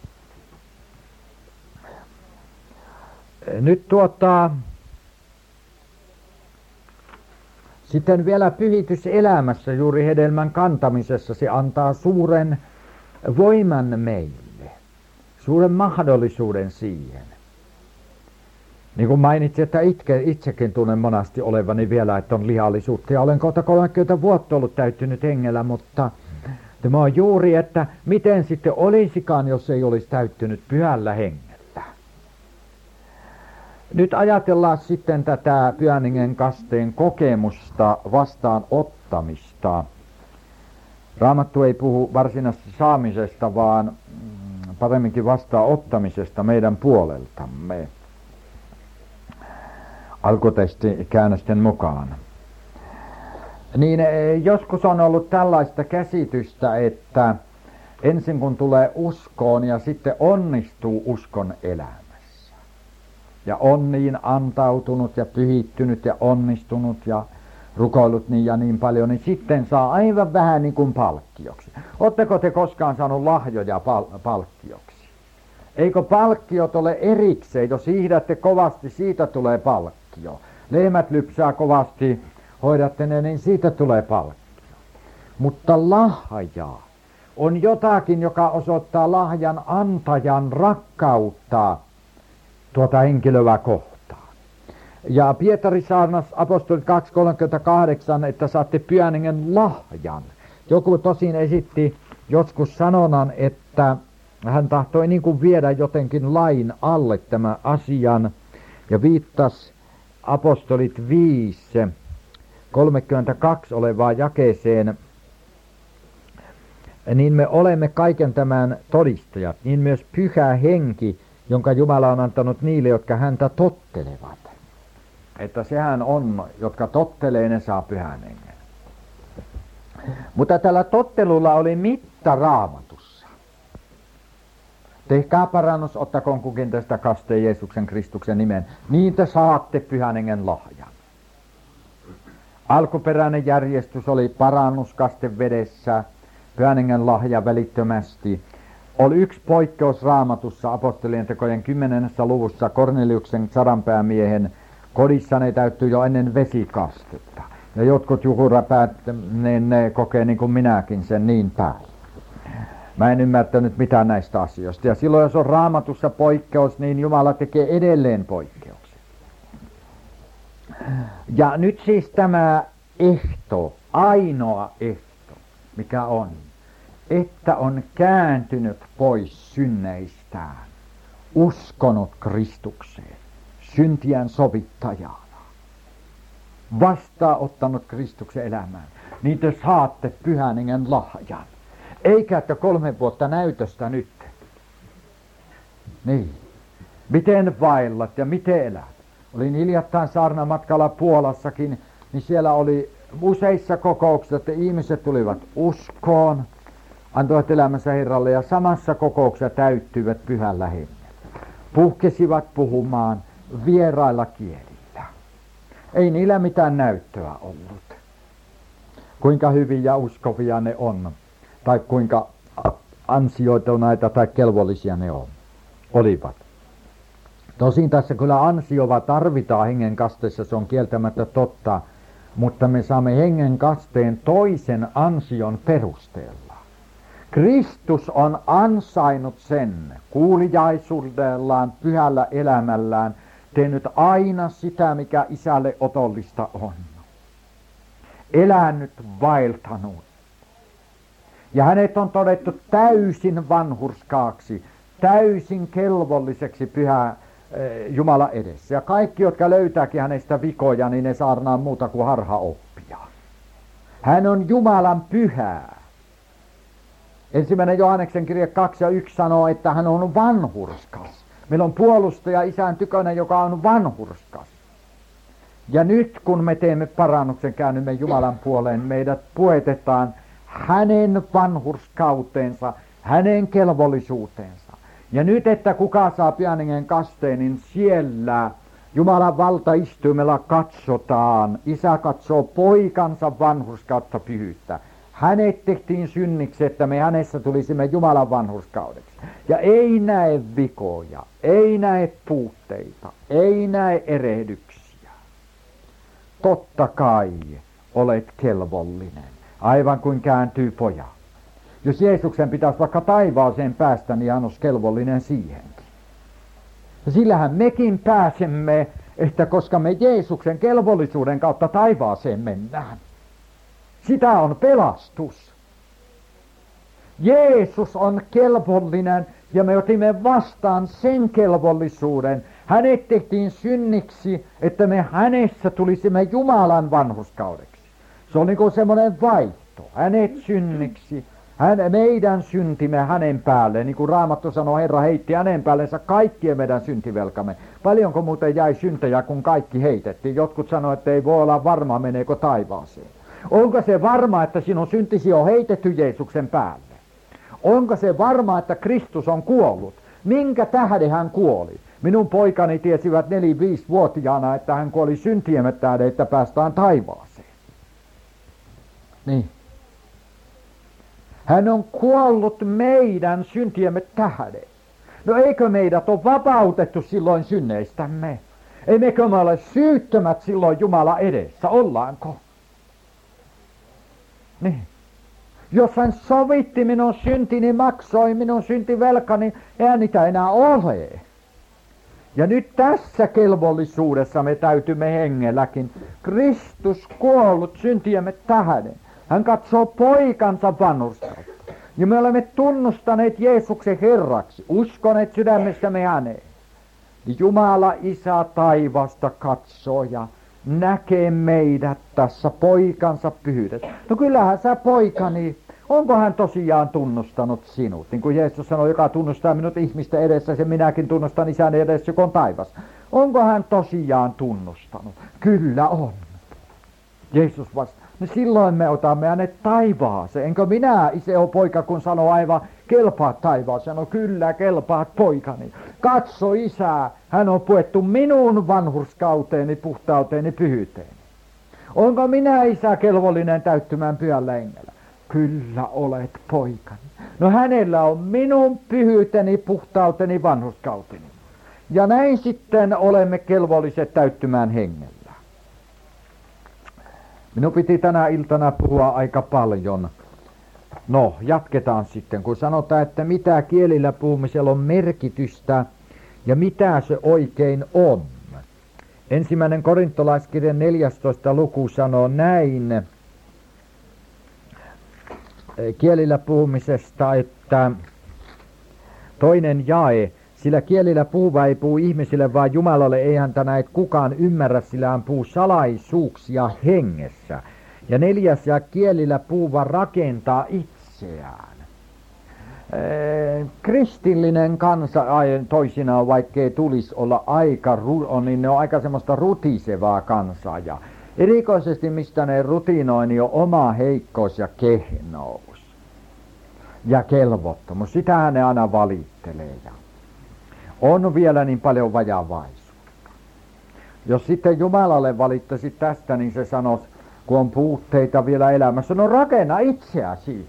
Speaker 1: Nyt sitten vielä pyhityselämässä, juuri hedelmän kantamisessa, se antaa suuren voiman meille, suuren mahdollisuuden siihen. Niin kuin mainitsin, että itsekin tunnen monasti olevani vielä, että on lihallisuutta ja olen kohta 30 vuotta ollut täyttynyt hengellä, mutta tämä on juuri, että miten sitten olisikaan, jos ei olisi täyttynyt Pyhällä Hengellä. Nyt ajatellaan sitten tätä Pyhän Hengen kasteen kokemusta vastaanottamista. Raamattu ei puhu varsinaisesti saamisesta, vaan paremminkin vastaanottamisesta meidän puoleltamme. Alkutekstikäännösten mukaan. Niin joskus on ollut tällaista käsitystä, että ensin kun tulee uskoon ja sitten onnistuu uskon elämässä. Ja on niin antautunut ja pyhittynyt ja onnistunut ja rukoillut niin ja niin paljon, niin sitten saa aivan vähän niin kuin palkkioksi. Oletteko te koskaan saanut lahjoja palkkioksi? Eikö palkkiot ole erikseen? Jos hiihdätte kovasti, siitä tulee palkkio. Lehmät lypsää kovasti, hoidatte ne, niin siitä tulee palkkio. Mutta lahja on jotakin, joka osoittaa lahjan antajan rakkautta tuota henkilöä kohtaan. Ja Pietari saarnas apostolit 2.38, että saatte Pyhän Hengen lahjan. Joku tosin esitti joskus sanonnan, että hän tahtoi niin kuin viedä jotenkin lain alle tämän asian ja viittasi apostolit 5.32 olevaa jakeeseen. Niin me olemme kaiken tämän todistajat, niin myös Pyhä Henki, jonka Jumala on antanut niille, jotka häntä tottelevat. Että sehän on, jotka tottelee, ne saa Pyhän Hengen. Mutta tällä tottelulla oli mitta Raamatussa. Tehkää parannus, ottakoon kukin tästä kasteen Jeesuksen Kristuksen nimen, niin te saatte Pyhän Hengen lahjan. Alkuperäinen järjestys oli parannuskaste vedessä, Pyhän Hengen lahja välittömästi. Oli yksi poikkeus Raamatussa apostolien tekojen 10. luvussa Korneliuksen 100-päämiehen kodissa ne täytyy jo ennen vesikastetta. Ja jotkut juhurapäät, ne kokee niin kuin minäkin sen niin päin. Mä en ymmärtänyt mitään näistä asioista. Ja silloin jos on Raamatussa poikkeus, niin Jumala tekee edelleen poikkeuksen. Ja nyt siis tämä ehto, ainoa ehto, mikä on, että on kääntynyt pois synneistään, uskonut Kristukseen, syntien sovittajana, vastaanottanut Kristuksen elämään, niin te saatte Pyhän Hengen lahjan. Eikä että 3 vuotta näytöstä nyt. Niin. Miten vaellat ja miten elät? Olin hiljattain saarnamatkalla Puolassakin, niin siellä oli useissa kokouksissa, että ihmiset tulivat uskoon, antoivat elämänsä Herralle ja samassa kokouksessa täyttyivät Pyhällä Hengellä. Puhkesivat puhumaan vierailla kielillä. Ei niillä mitään näyttöä ollut. Kuinka hyviä uskovia ne on, tai kuinka ansioituneita tai kelvollisia ne olivat. Tosin tässä kyllä ansiova tarvitaan hengen kasteessa, se on kieltämättä totta, mutta me saamme hengen kasteen toisen ansion perusteella. Kristus on ansainnut sen kuuliaisuudellaan, pyhällä elämällään, tehnyt aina sitä, mikä isälle otollista on. Elänyt, vaeltanut. Ja hänet on todettu täysin vanhurskaaksi, täysin kelvolliseksi Pyhä Jumala edessä. Ja kaikki, jotka löytääkin hänestä vikoja, niin ne saarnaa muuta kuin harhaoppia. Hän on Jumalan pyhää. 1. Johanneksen kirje 2 ja 1 sanoo, että hän on vanhurskas. Meillä on puolustaja Isän tykönä, joka on vanhurskas. Ja nyt kun me teemme parannuksen, käännymme Jumalan puoleen, meidät puetetaan hänen vanhurskautensa, hänen kelvollisuutensa. Ja nyt, että kuka saa Pyhän Hengen kasteen, niin siellä Jumalan valtaistuimella katsotaan. Isä katsoo poikansa vanhurskautta pyhyyttä. Hänet tehtiin synniksi, että me hänessä tulisimme Jumalan vanhurskaudeksi. Ja ei näe vikoja, ei näe puutteita, ei näe erehdyksiä. Totta kai olet kelvollinen, aivan kuin kääntyy poja. Jos Jeesuksen pitäisi vaikka taivaaseen päästä, niin hän olisi kelvollinen siihenkin. Ja sillähän mekin pääsemme, että koska me Jeesuksen kelvollisuuden kautta taivaaseen mennään. Sitä on pelastus. Jeesus on kelvollinen ja me otimme vastaan sen kelvollisuuden. Hänet tehtiin synniksi, että me hänessä tulisimme Jumalan vanhurskaudeksi. Se on niin kuin semmoinen vaihto. Hänet synniksi, meidän syntimme hänen päälleen. Niin kuin Raamattu sanoo, Herra heitti hänen päällensä kaikkien meidän syntivelkamme. Paljonko muuten jäi syntejä, kun kaikki heitettiin? Jotkut sanoivat, että ei voi olla varma, meneekö taivaaseen. Onko se varma, että sinun syntisi on heitetty Jeesuksen päälle? Onko se varma, että Kristus on kuollut? Minkä tähden hän kuoli? Minun poikani tiesivät 4-5-vuotiaana, että hän kuoli syntiemme tähden, että päästään taivaaseen. Niin. Hän on kuollut meidän syntiemme tähden. No eikö meidät ole vapautettu silloin synneistämme? Emmekö me ole syyttömät silloin Jumala edessä? Ollaanko? Niin. Jos hän sovitti minun syntini, maksoi minun syntivelkani, eihän niitä enää ole. Ja nyt tässä kelvollisuudessa me täytymme hengelläkin. Kristus kuollut syntiemme tähden. Hän katsoo poikansa vanhurskautta. Ja me olemme tunnustaneet Jeesuksen Herraksi, uskoneet sydämessämme häneen. Jumala Isä taivasta katsoo ja näkee meidät tässä poikansa pyhyydessä. No kyllähän sä poikani, onko hän tosiaan tunnustanut sinut? Niin kuin Jeesus sanoi, joka tunnustaa minut ihmisten edessä, se minäkin tunnustan Isän edessä, joka on taivas. Onko hän tosiaan tunnustanut? Kyllä on. Jeesus vastaa. No silloin me otamme hänet taivaaseen. Enkö minä, isä poika, kun sanoo aivan kelpaat taivaaseen? No kyllä, kelpaat poikani. Katso Isää, hän on puettu minun vanhurskauteeni, puhtauteeni, pyhyyteeni. Onko minä, Isä, kelvollinen täyttymään pyhällä hengellä? Kyllä olet poikani. No hänellä on minun pyhyyteni, puhtauteni, vanhurskauteni. Ja näin sitten olemme kelvolliset täyttymään hengellä. Minun piti tänä iltana puhua aika paljon. No, jatketaan sitten, kun sanotaan, että mitä kielillä puhumisella on merkitystä ja mitä se oikein on. Ensimmäinen korintolaiskirjan 14. luku sanoo näin kielillä puhumisesta, että toinen jae, sillä kielillä puhuva ei puhu ihmisille, vaan Jumalalle ei häntä näet kukaan ymmärrä, sillä hän puhuu salaisuuksia hengessä. Ja neljäs ja kielillä puhuva rakentaa itseään. Kristillinen kansa toisinaan, vaikkei tulisi olla niin ne on aika semmoista rutisevaa kansaa. Ja erikoisesti mistä ne rutinoi, niin on oma heikkous ja kehnous ja kelvottomuus. Sitähän ne aina valittelee. On vielä niin paljon vajavaisuutta. Jos sitten Jumalalle valittaisi tästä, niin se sanoisi, kun on puutteita vielä elämässä, no rakenna itseäsi.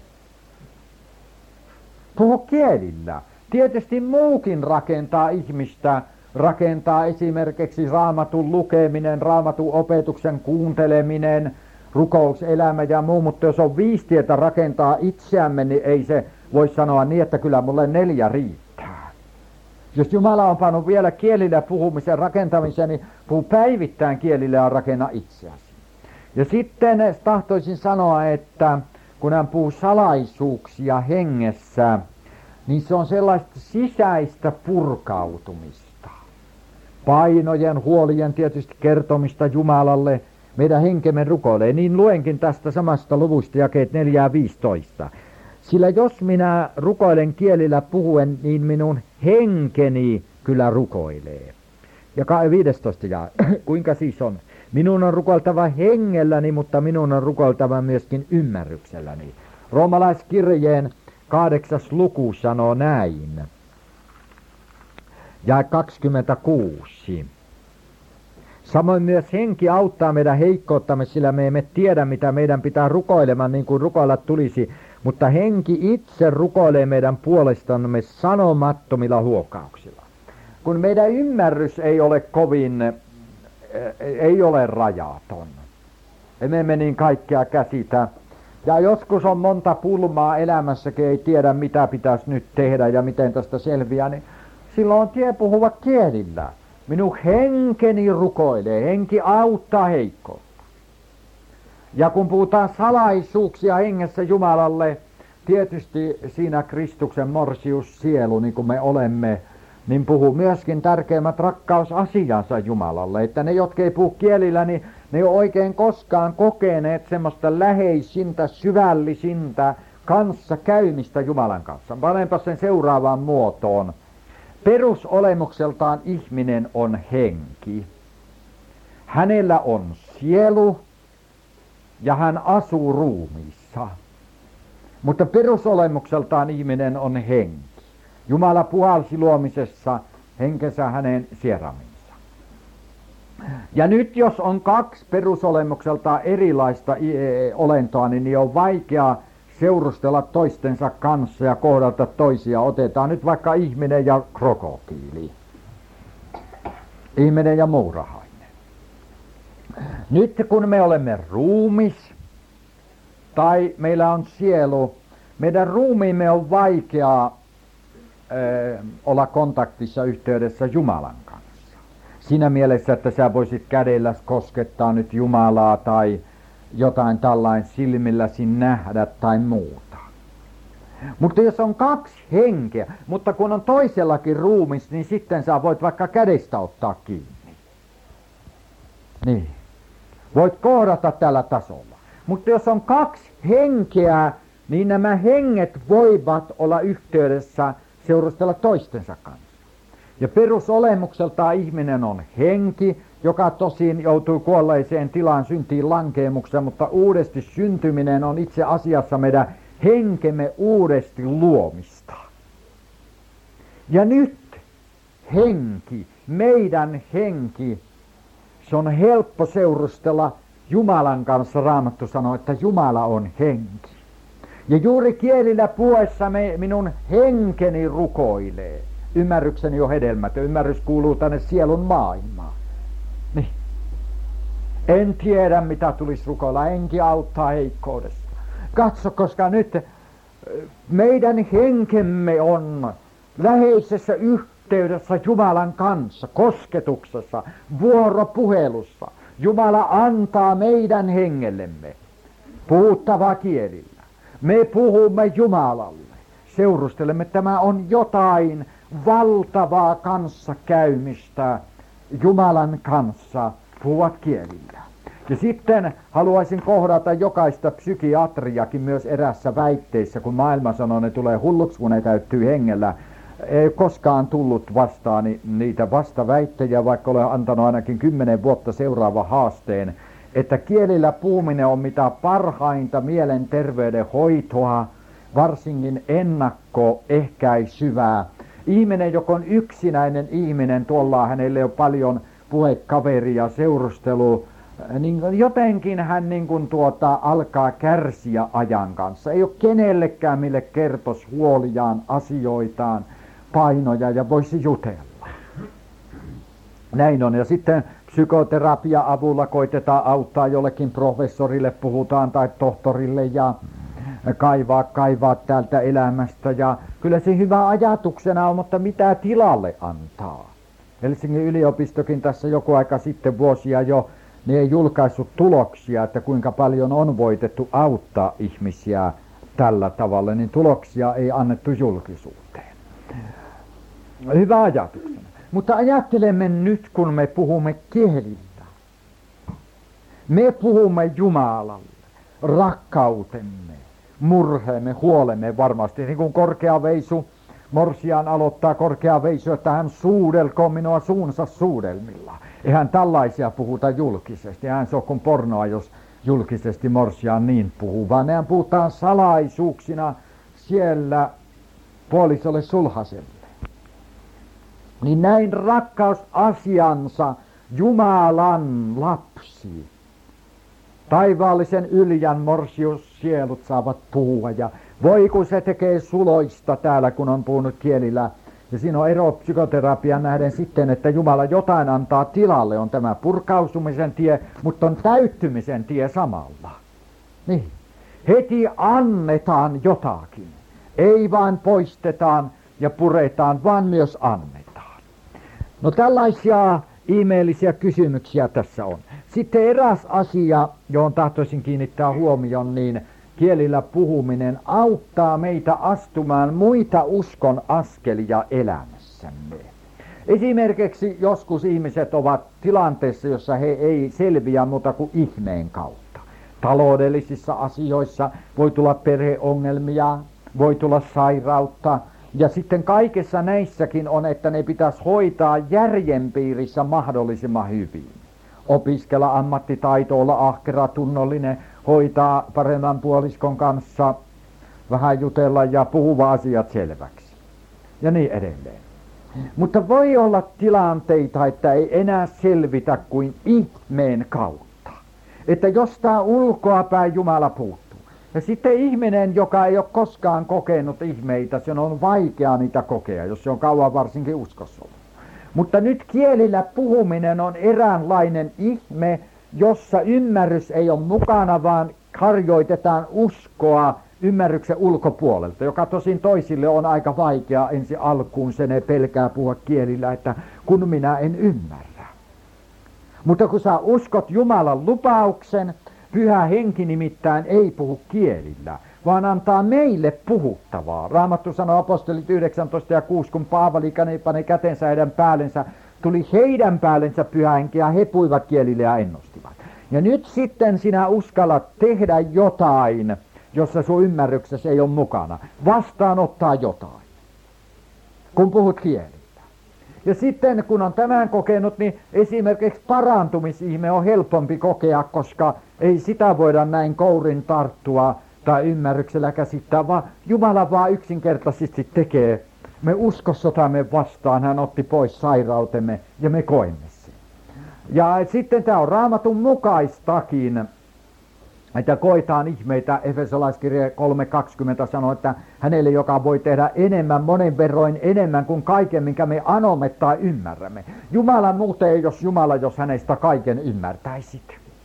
Speaker 1: Puhu kielillä. Tietysti muukin rakentaa ihmistä, rakentaa esimerkiksi raamatun lukeminen, raamatun opetuksen kuunteleminen, rukouselämä ja muu, mutta jos on 5 tietä rakentaa itseämme, niin ei se voi sanoa niin, että kyllä mulle 4 riittää. Jos Jumala on pannut vielä kielillä puhumisen rakentamisen, niin puhu päivittäin kielillä ja rakenna itseäsi. Ja sitten tahtoisin sanoa, että kun hän puhuu salaisuuksia hengessä, niin se on sellaista sisäistä purkautumista. Painojen, huolien tietysti kertomista Jumalalle, meidän henkemme rukoilee. Niin luenkin tästä samasta luvusta jakeet 4-15. Sillä jos minä rukoilen kielillä puhuen, niin minun henkeni kyllä rukoilee. Ja 15 kuinka siis on? Minun on rukoiltava hengelläni, mutta minun on rukoiltava myöskin ymmärrykselläni. Roomalaiskirjeen 8. luku sanoo näin. Ja 26. Samoin myös henki auttaa meidän heikkouttamme, sillä me emme tiedä, mitä meidän pitää rukoilemaan niin kuin rukoilla tulisi. Mutta henki itse rukoilee meidän puolestamme sanomattomilla huokauksilla. Kun meidän ymmärrys ei ole ei ole rajaton. Emme me niin kaikkea käsitä. Ja joskus on monta pulmaa elämässäkin, ei tiedä mitä pitäisi nyt tehdä ja miten tästä selviää, niin silloin on tie puhua kielillä. Minun henkeni rukoilee, henki auttaa heikkoutta. Ja kun puhutaan salaisuuksia hengessä Jumalalle, tietysti siinä Kristuksen morsiussielu, niin kuin me olemme, niin puhuu myöskin tärkeimmät rakkausasiansa Jumalalle. Että ne, jotka ei puhu kielillä, niin ne ei ole oikein koskaan kokeneet semmoista läheisintä, syvällisintä kanssakäymistä Jumalan kanssa. Panenpa sen seuraavaan muotoon. Perusolemukseltaan ihminen on henki. Hänellä on sielu ja hän asuu ruumiissa. Mutta perusolemukseltaan ihminen on henki. Jumala puhalsi luomisessa henkensä hänen sieraminsa. Ja nyt jos on 2 perusolemukseltaan erilaista olentoa, niin on vaikea seurustella toistensa kanssa ja kohdata toisia. Otetaan nyt vaikka ihminen ja krokotiili. Ihminen ja muurahainen. Nyt kun me olemme ruumis tai meillä on sielu, meidän ruumiimme on vaikeaa olla kontaktissa yhteydessä Jumalan kanssa. Siinä mielessä, että sä voisit kädellä koskettaa nyt Jumalaa tai jotain tällainen silmilläsi nähdä tai muuta. Mutta jos on kaksi henkeä, mutta kun on toisellakin ruumis, niin sitten sä voit vaikka kädestä ottaa kiinni. Niin. Voit kohdata tällä tasolla. Mutta jos on kaksi henkeä, niin nämä henget voivat olla yhteydessä, seurustella toistensa kanssa. Ja perusolemukseltaan ihminen on henki, joka tosin joutuu kuolleiseen tilaan syntiin lankeemukseen, mutta uudesti syntyminen on itse asiassa meidän henkemme uudesti luomista. Ja nyt henki, meidän henki, se on helppo seurustella Jumalan kanssa. Raamattu sanoo, että Jumala on henki. Ja juuri kielillä puhuessa minun henkeni rukoilee. Ymmärrykseni on hedelmätön. Ymmärrys kuuluu tänne sielun maailmaan. Niin. En tiedä, mitä tulisi rukoilla. Henki auttaa heikkoudesta. Katso, koska nyt meidän henkemme on läheisessä yhteydessä Jumalan kanssa, kosketuksessa, vuoropuhelussa. Jumala antaa meidän hengellemme puhuttavaa kielillä. Me puhumme Jumalalle. Seurustelemme, tämä on jotain valtavaa kanssakäymistä Jumalan kanssa puhuvat kielillä. Ja sitten haluaisin kohdata jokaista psykiatriakin myös erässä väitteessä, kun maailma sanoo, ne tulee hulluksi, kun ne täyttyy hengellä. Ei koskaan tullut vastaan niitä vastaväittejä, vaikka olen antanut ainakin 10 vuotta seuraava haasteen, että kielillä puhuminen on mitä parhainta mielenterveyden hoitoa, varsinkin ennakkoehkäisyvää. Ihminen, joka on yksinäinen ihminen, tuolla hänelle on paljon puhekaveria, seurustelu, niin jotenkin hän alkaa kärsiä ajan kanssa. Ei ole kenellekään, mille kertoisi huoliaan, asioitaan, painoja ja voisi jutella. Näin on. Ja sitten psykoterapia-avulla koitetaan auttaa jollekin professorille, puhutaan, tai tohtorille ja kaivaa täältä elämästä. Ja kyllä se hyvä ajatuksena on, mutta mitä tilalle antaa? Helsingin yliopistokin tässä joku aika sitten, vuosia jo, ne ei julkaissut tuloksia, että kuinka paljon on voitettu auttaa ihmisiä tällä tavalla, niin tuloksia ei annettu julkisuuteen. Hyvä ajatuksena. Mutta ajattelemme nyt, kun me puhumme kielillä. Me puhumme Jumalalle, rakkautemme, murheemme, huolemme varmasti. Niin kuin Korkeaveisu, morsian aloittaa Korkeaveisu, että hän suudelkoon minua suunsa suudelmilla. Eihän tällaisia puhuta julkisesti. Eihän se ole kuin pornoa, jos julkisesti morsian niin puhuu, vaan nehän puhutaan salaisuuksina siellä puolisolle sulhaselle. Niin näin rakkausasiansa Jumalan lapsi, taivaallisen Yljän morsiussielut saavat puhua. Ja voi kun se tekee suloista täällä, kun on puhunut kielillä. Ja siinä on ero psykoterapian nähden sitten, että Jumala jotain antaa tilalle. On tämä purkausumisen tie, mutta on täyttymisen tie samalla. Niin. Heti annetaan jotakin. Ei vain poistetaan ja puretaan, vaan myös annetaan. No tällaisia ihmeellisiä kysymyksiä tässä on. Sitten eräs asia, johon tahtoisin kiinnittää huomioon, niin kielillä puhuminen auttaa meitä astumaan muita uskon askelia elämässämme. Esimerkiksi joskus ihmiset ovat tilanteessa, jossa he ei selviä muuta kuin ihmeen kautta. Taloudellisissa asioissa voi tulla perheongelmia, voi tulla sairautta. Ja sitten kaikessa näissäkin on, että ne pitäisi hoitaa järjen piirissä mahdollisimman hyvin. Opiskella ammattitaito, olla ahkera, tunnollinen, hoitaa paremman puoliskon kanssa, vähän jutella ja puhua asiat selväksi. Ja niin edelleen. Mutta voi olla tilanteita, että ei enää selvitä kuin ihmeen kautta. Että jostain ulkoapäin Jumala puuttuu. Ja sitten ihminen, joka ei ole koskaan kokenut ihmeitä, sen on vaikea niitä kokea, jos se on kauan varsinkin uskossa ollut. Mutta nyt kielillä puhuminen on eräänlainen ihme, jossa ymmärrys ei ole mukana, vaan harjoitetaan uskoa ymmärryksen ulkopuolelta, joka tosin toisille on aika vaikea ensi alkuun, se ne pelkää puhua kielillä, että kun minä en ymmärrä. Mutta kun sä uskot Jumalan lupauksen, Pyhä Henki nimittäin ei puhu kielillä, vaan antaa meille puhuttavaa. Raamattu sanoo apostolit 19 ja 6, kun Paavali pani kätensä heidän päällensä, tuli heidän päällensä Pyhä Henki ja he puhuivat kielillä ja ennustivat. Ja nyt sitten sinä uskallat tehdä jotain, jossa sun ymmärryksessä ei ole mukana. Vastaanottaa jotain, kun puhut kielillä. Ja sitten kun on tämän kokenut, niin esimerkiksi parantumisihme on helpompi kokea, koska ei sitä voida näin kourin tarttua tai ymmärryksellä käsittää, vaan Jumala vaan yksinkertaisesti tekee. Me uskossa otamme vastaan, hän otti pois sairautemme ja me koemme sen. Ja sitten tämä on Raamatun mukaistakin, että koetaan ihmeitä. Efesolaiskirja 3.20 sanoo, että hänelle, joka voi tehdä enemmän, monen verroin enemmän kuin kaiken, minkä me anomme tai ymmärrämme. Jumala muuten ei jos Jumala, jos hänestä kaiken ymmärtäisit.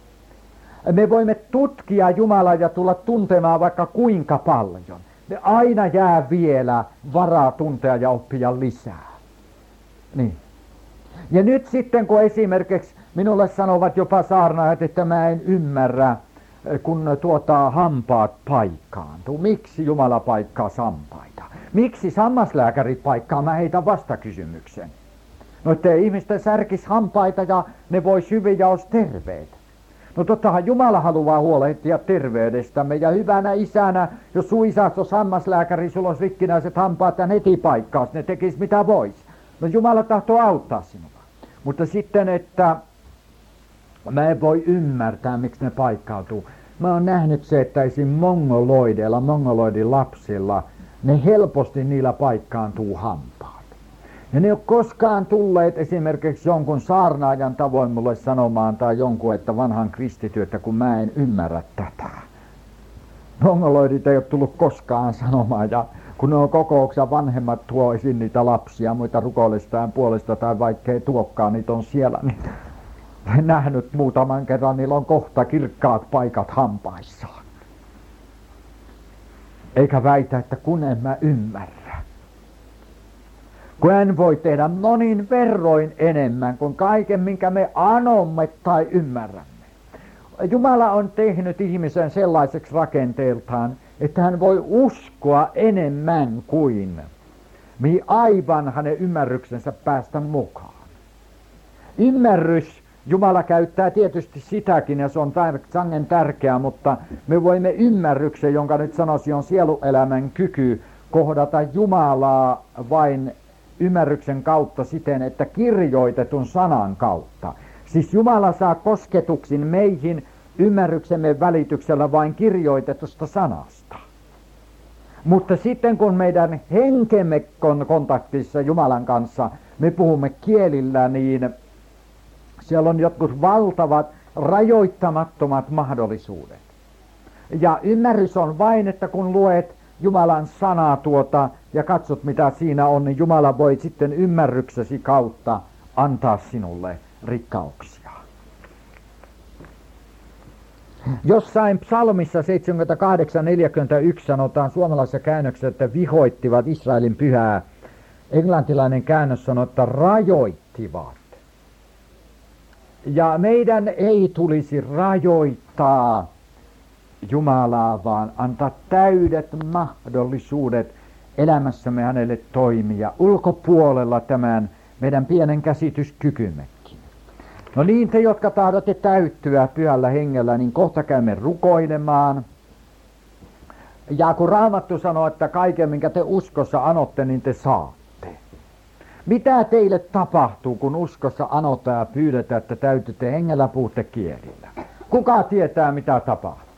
Speaker 1: Me voimme tutkia Jumalaa ja tulla tuntemaan vaikka kuinka paljon. Me aina jää vielä varaa tuntea ja oppia lisää. Niin. Ja nyt sitten, kun esimerkiksi minulle sanovat jopa saarnaajat, että mä en ymmärrä, kun hampaat paikkaantuu. Miksi Jumala paikkaa hampaita? Miksi sammaslääkäri paikkaa? Mä heitän vastakysymyksen. No ettei ihmisten särkisi hampaita ja ne vois hyvin ja olisi terveet. No tottahan Jumala haluaa huolehtia terveydestämme ja hyvänä isänä, jos sun isäs olisi hammaslääkäri, sulla olisi rikkinäiset hampaat ja heti paikkaas, ne tekisi mitä vois. No Jumala tahtoo auttaa sinua. Mutta sitten, että mä en voi ymmärtää, miksi ne paikkautuu. Mä oon nähnyt se, että esim. Mongoloidin lapsilla, ne helposti niillä paikkaantuu hampaat. Ja ne ei ole koskaan tulleet esimerkiksi jonkun saarnaajan tavoin mulle sanomaan tai jonkun, että vanhan kristity, että kun mä en ymmärrä tätä. Mongoloidit ei ole tullut koskaan sanomaan, ja kun ne on kokouksessa vanhemmat tuo esiin niitä lapsia, muita rukoilistaan puolesta tai vaikkei tuokkaan, niitä on siellä, niin nähnyt muutaman kerran, niillä on kohta kirkkaat paikat hampaissaan. Eikä väitä, että kun en mä ymmärrä. Kun en voi tehdä monin verroin enemmän kuin kaiken, minkä me anomme tai ymmärrämme. Jumala on tehnyt ihmisen sellaiseksi rakenteeltaan, että hän voi uskoa enemmän kuin mihin aivan hänen ymmärryksensä päästä mukaan. Ymmärrys, Jumala käyttää tietysti sitäkin ja se on sangen tärkeää, mutta me voimme ymmärryksen, jonka nyt sanoisin on sieluelämän kyky kohdata Jumalaa vain ymmärryksen kautta siten, että kirjoitetun sanan kautta. Siis Jumala saa kosketuksin meihin ymmärryksemme välityksellä vain kirjoitetusta sanasta. Mutta sitten kun meidän henkemme on kontaktissa Jumalan kanssa, me puhumme kielillä, niin siellä on jotkut valtavat rajoittamattomat mahdollisuudet. Ja ymmärrys on vain, että kun luet Jumalan sanaa ja katsot mitä siinä on, niin Jumala voi sitten ymmärryksesi kautta antaa sinulle rikkauksia. Jossain psalmissa 78:41 sanotaan suomalaisessa käännöksessä, että vihoittivat Israelin pyhää. Englantilainen käännös sanoo, että rajoittivat. Ja meidän ei tulisi rajoittaa Jumalaa, vaan antaa täydet mahdollisuudet elämässämme hänelle toimia ulkopuolella tämän meidän pienen käsityskykymmekin. No niin, te jotka tahdotte täyttyä pyhällä hengellä, niin kohta käymme rukoilemaan. Ja kun Raamattu sanoo, että kaiken minkä te uskossa anotte, niin te saatte. Mitä teille tapahtuu, kun uskossa anotaan ja pyydetään, että täytytte hengellä, puhutte kielillä? Kuka tietää, mitä tapahtuu?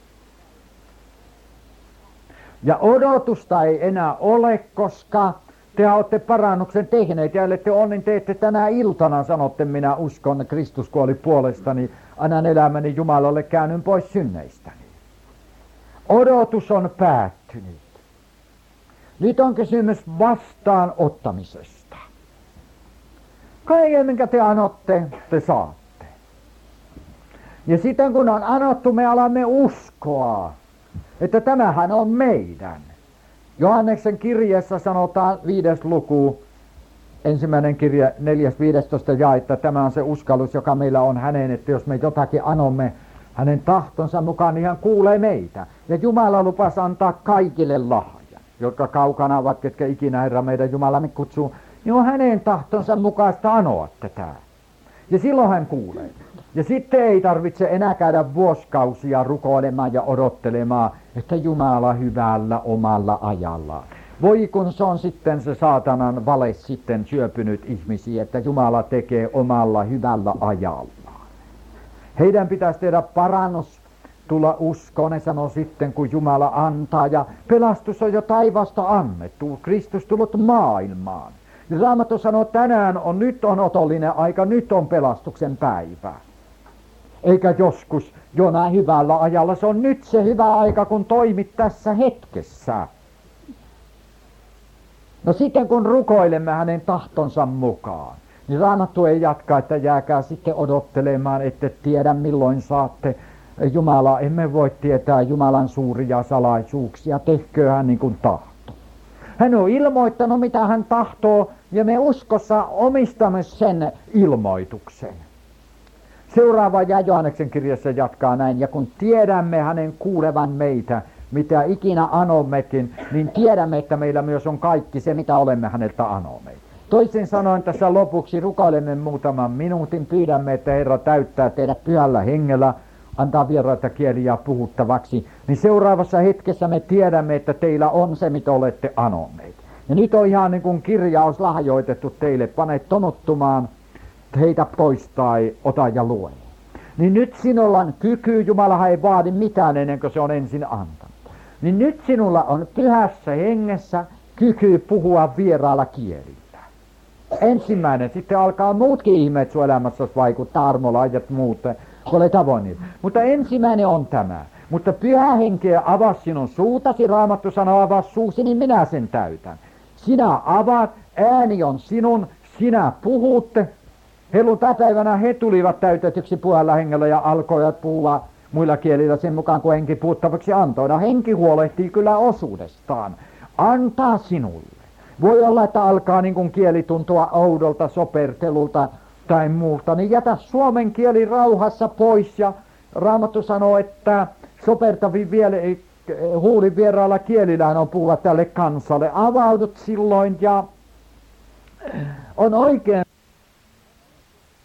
Speaker 1: Ja odotusta ei enää ole, koska te olette parannuksen tehneet ja ellette ole, niin teette tänä iltana, sanotte, minä uskon, Kristus kuoli puolestani, annan elämäni Jumalalle, käännyn pois synneistäni. Odotus on päättynyt. Nyt on kysymys vastaanottamisesta. Kaiken, minkä te anotte, te saatte. Ja sitten kun on anottu, me alamme uskoa, että tämähän on meidän. Johanneksen kirjeessä sanotaan 5. luku, 1. kirje 4.15 jae, että tämä on se uskallus, joka meillä on häneen, että jos me jotakin anomme hänen tahtonsa mukaan, niin hän kuulee meitä. Ja Jumala lupasi antaa kaikille lahja, jotka kaukana ovat, ketkä ikinä Herra meidän Jumalamme kutsuu, niin on hänen tahtonsa mukaista anoa tätä. Ja silloin hän kuulee. Ja sitten ei tarvitse enää käydä vuosikausia rukoilemaan ja odottelemaan, että Jumala hyvällä omalla ajallaan. Voi kun se on sitten se saatanan vale sitten syöpynyt ihmisiä, että Jumala tekee omalla hyvällä ajallaan. Heidän pitäisi tehdä parannus, tulla uskoon, ne sanoo sitten, kun Jumala antaa. Ja pelastus on jo taivasta annettu, Kristus tullut maailmaan. Ja Raamattu sanoo, että nyt on otollinen aika, nyt on pelastuksen päivä. Eikä joskus jonain hyvällä ajalla, se on nyt se hyvä aika, kun toimit tässä hetkessä. No sitten kun rukoilemme hänen tahtonsa mukaan, niin Raamattu ei jatka, että jääkää sitten odottelemaan, ette tiedä milloin saatte Jumalaa. Emme voi tietää Jumalan suuria salaisuuksia, tehköön niin kuin tahto. Hän on ilmoittanut, mitä hän tahtoo, ja me uskossa omistamme sen ilmoituksen. Seuraava ja Johanneksen kirjassa jatkaa näin, ja kun tiedämme hänen kuulevan meitä, mitä ikinä anommekin, niin tiedämme, että meillä myös on kaikki se, mitä olemme häneltä anoneet. Toisin sanoen tässä lopuksi rukoilemme muutaman minuutin, pyydämme, että Herra täyttää teidät pyhällä hengellä, antaa vieraita kieliä puhuttavaksi, niin seuraavassa hetkessä me tiedämme, että teillä on se, mitä olette anoneet. Ja nyt on ihan niin kuin kirjaus lahjoitettu teille, pane tonuttumaan, heitä pois tai ota ja lue. Niin nyt sinulla on kyky, Jumalahan ei vaadi mitään ennen kuin se on ensin antanut. Niin nyt sinulla on pyhässä hengessä kyky puhua vieraalla kielillä. Ensimmäinen, sitten alkaa muutkin ihmeet sun elämässä vaikuttaa, armolajat muut, kun olet avoin niitä. Mutta ensimmäinen on tämä. Mutta pyhä henkeä avaa sinun suutasi, Raamattu sanoo avaa suusi, niin minä sen täytän. Sinä avaat, ääni on sinun, sinä puhutte. Helluntai-päivänä he tulivat täytetyksi pyhällä hengellä ja alkoivat puhua muilla kielillä sen mukaan, kun henki puhuttavaksi antoi. No henki huolehtii kyllä osuudestaan. Antaa sinulle. Voi olla, että alkaa niin kuin kieli tuntua oudolta, sopertelulta tai muulta, niin jätä suomen kieli rauhassa pois. Ja Raamattu sanoo, että sopertavi huulin vieraalla kielillään on puhua tälle kansalle. Avaudut silloin ja on oikein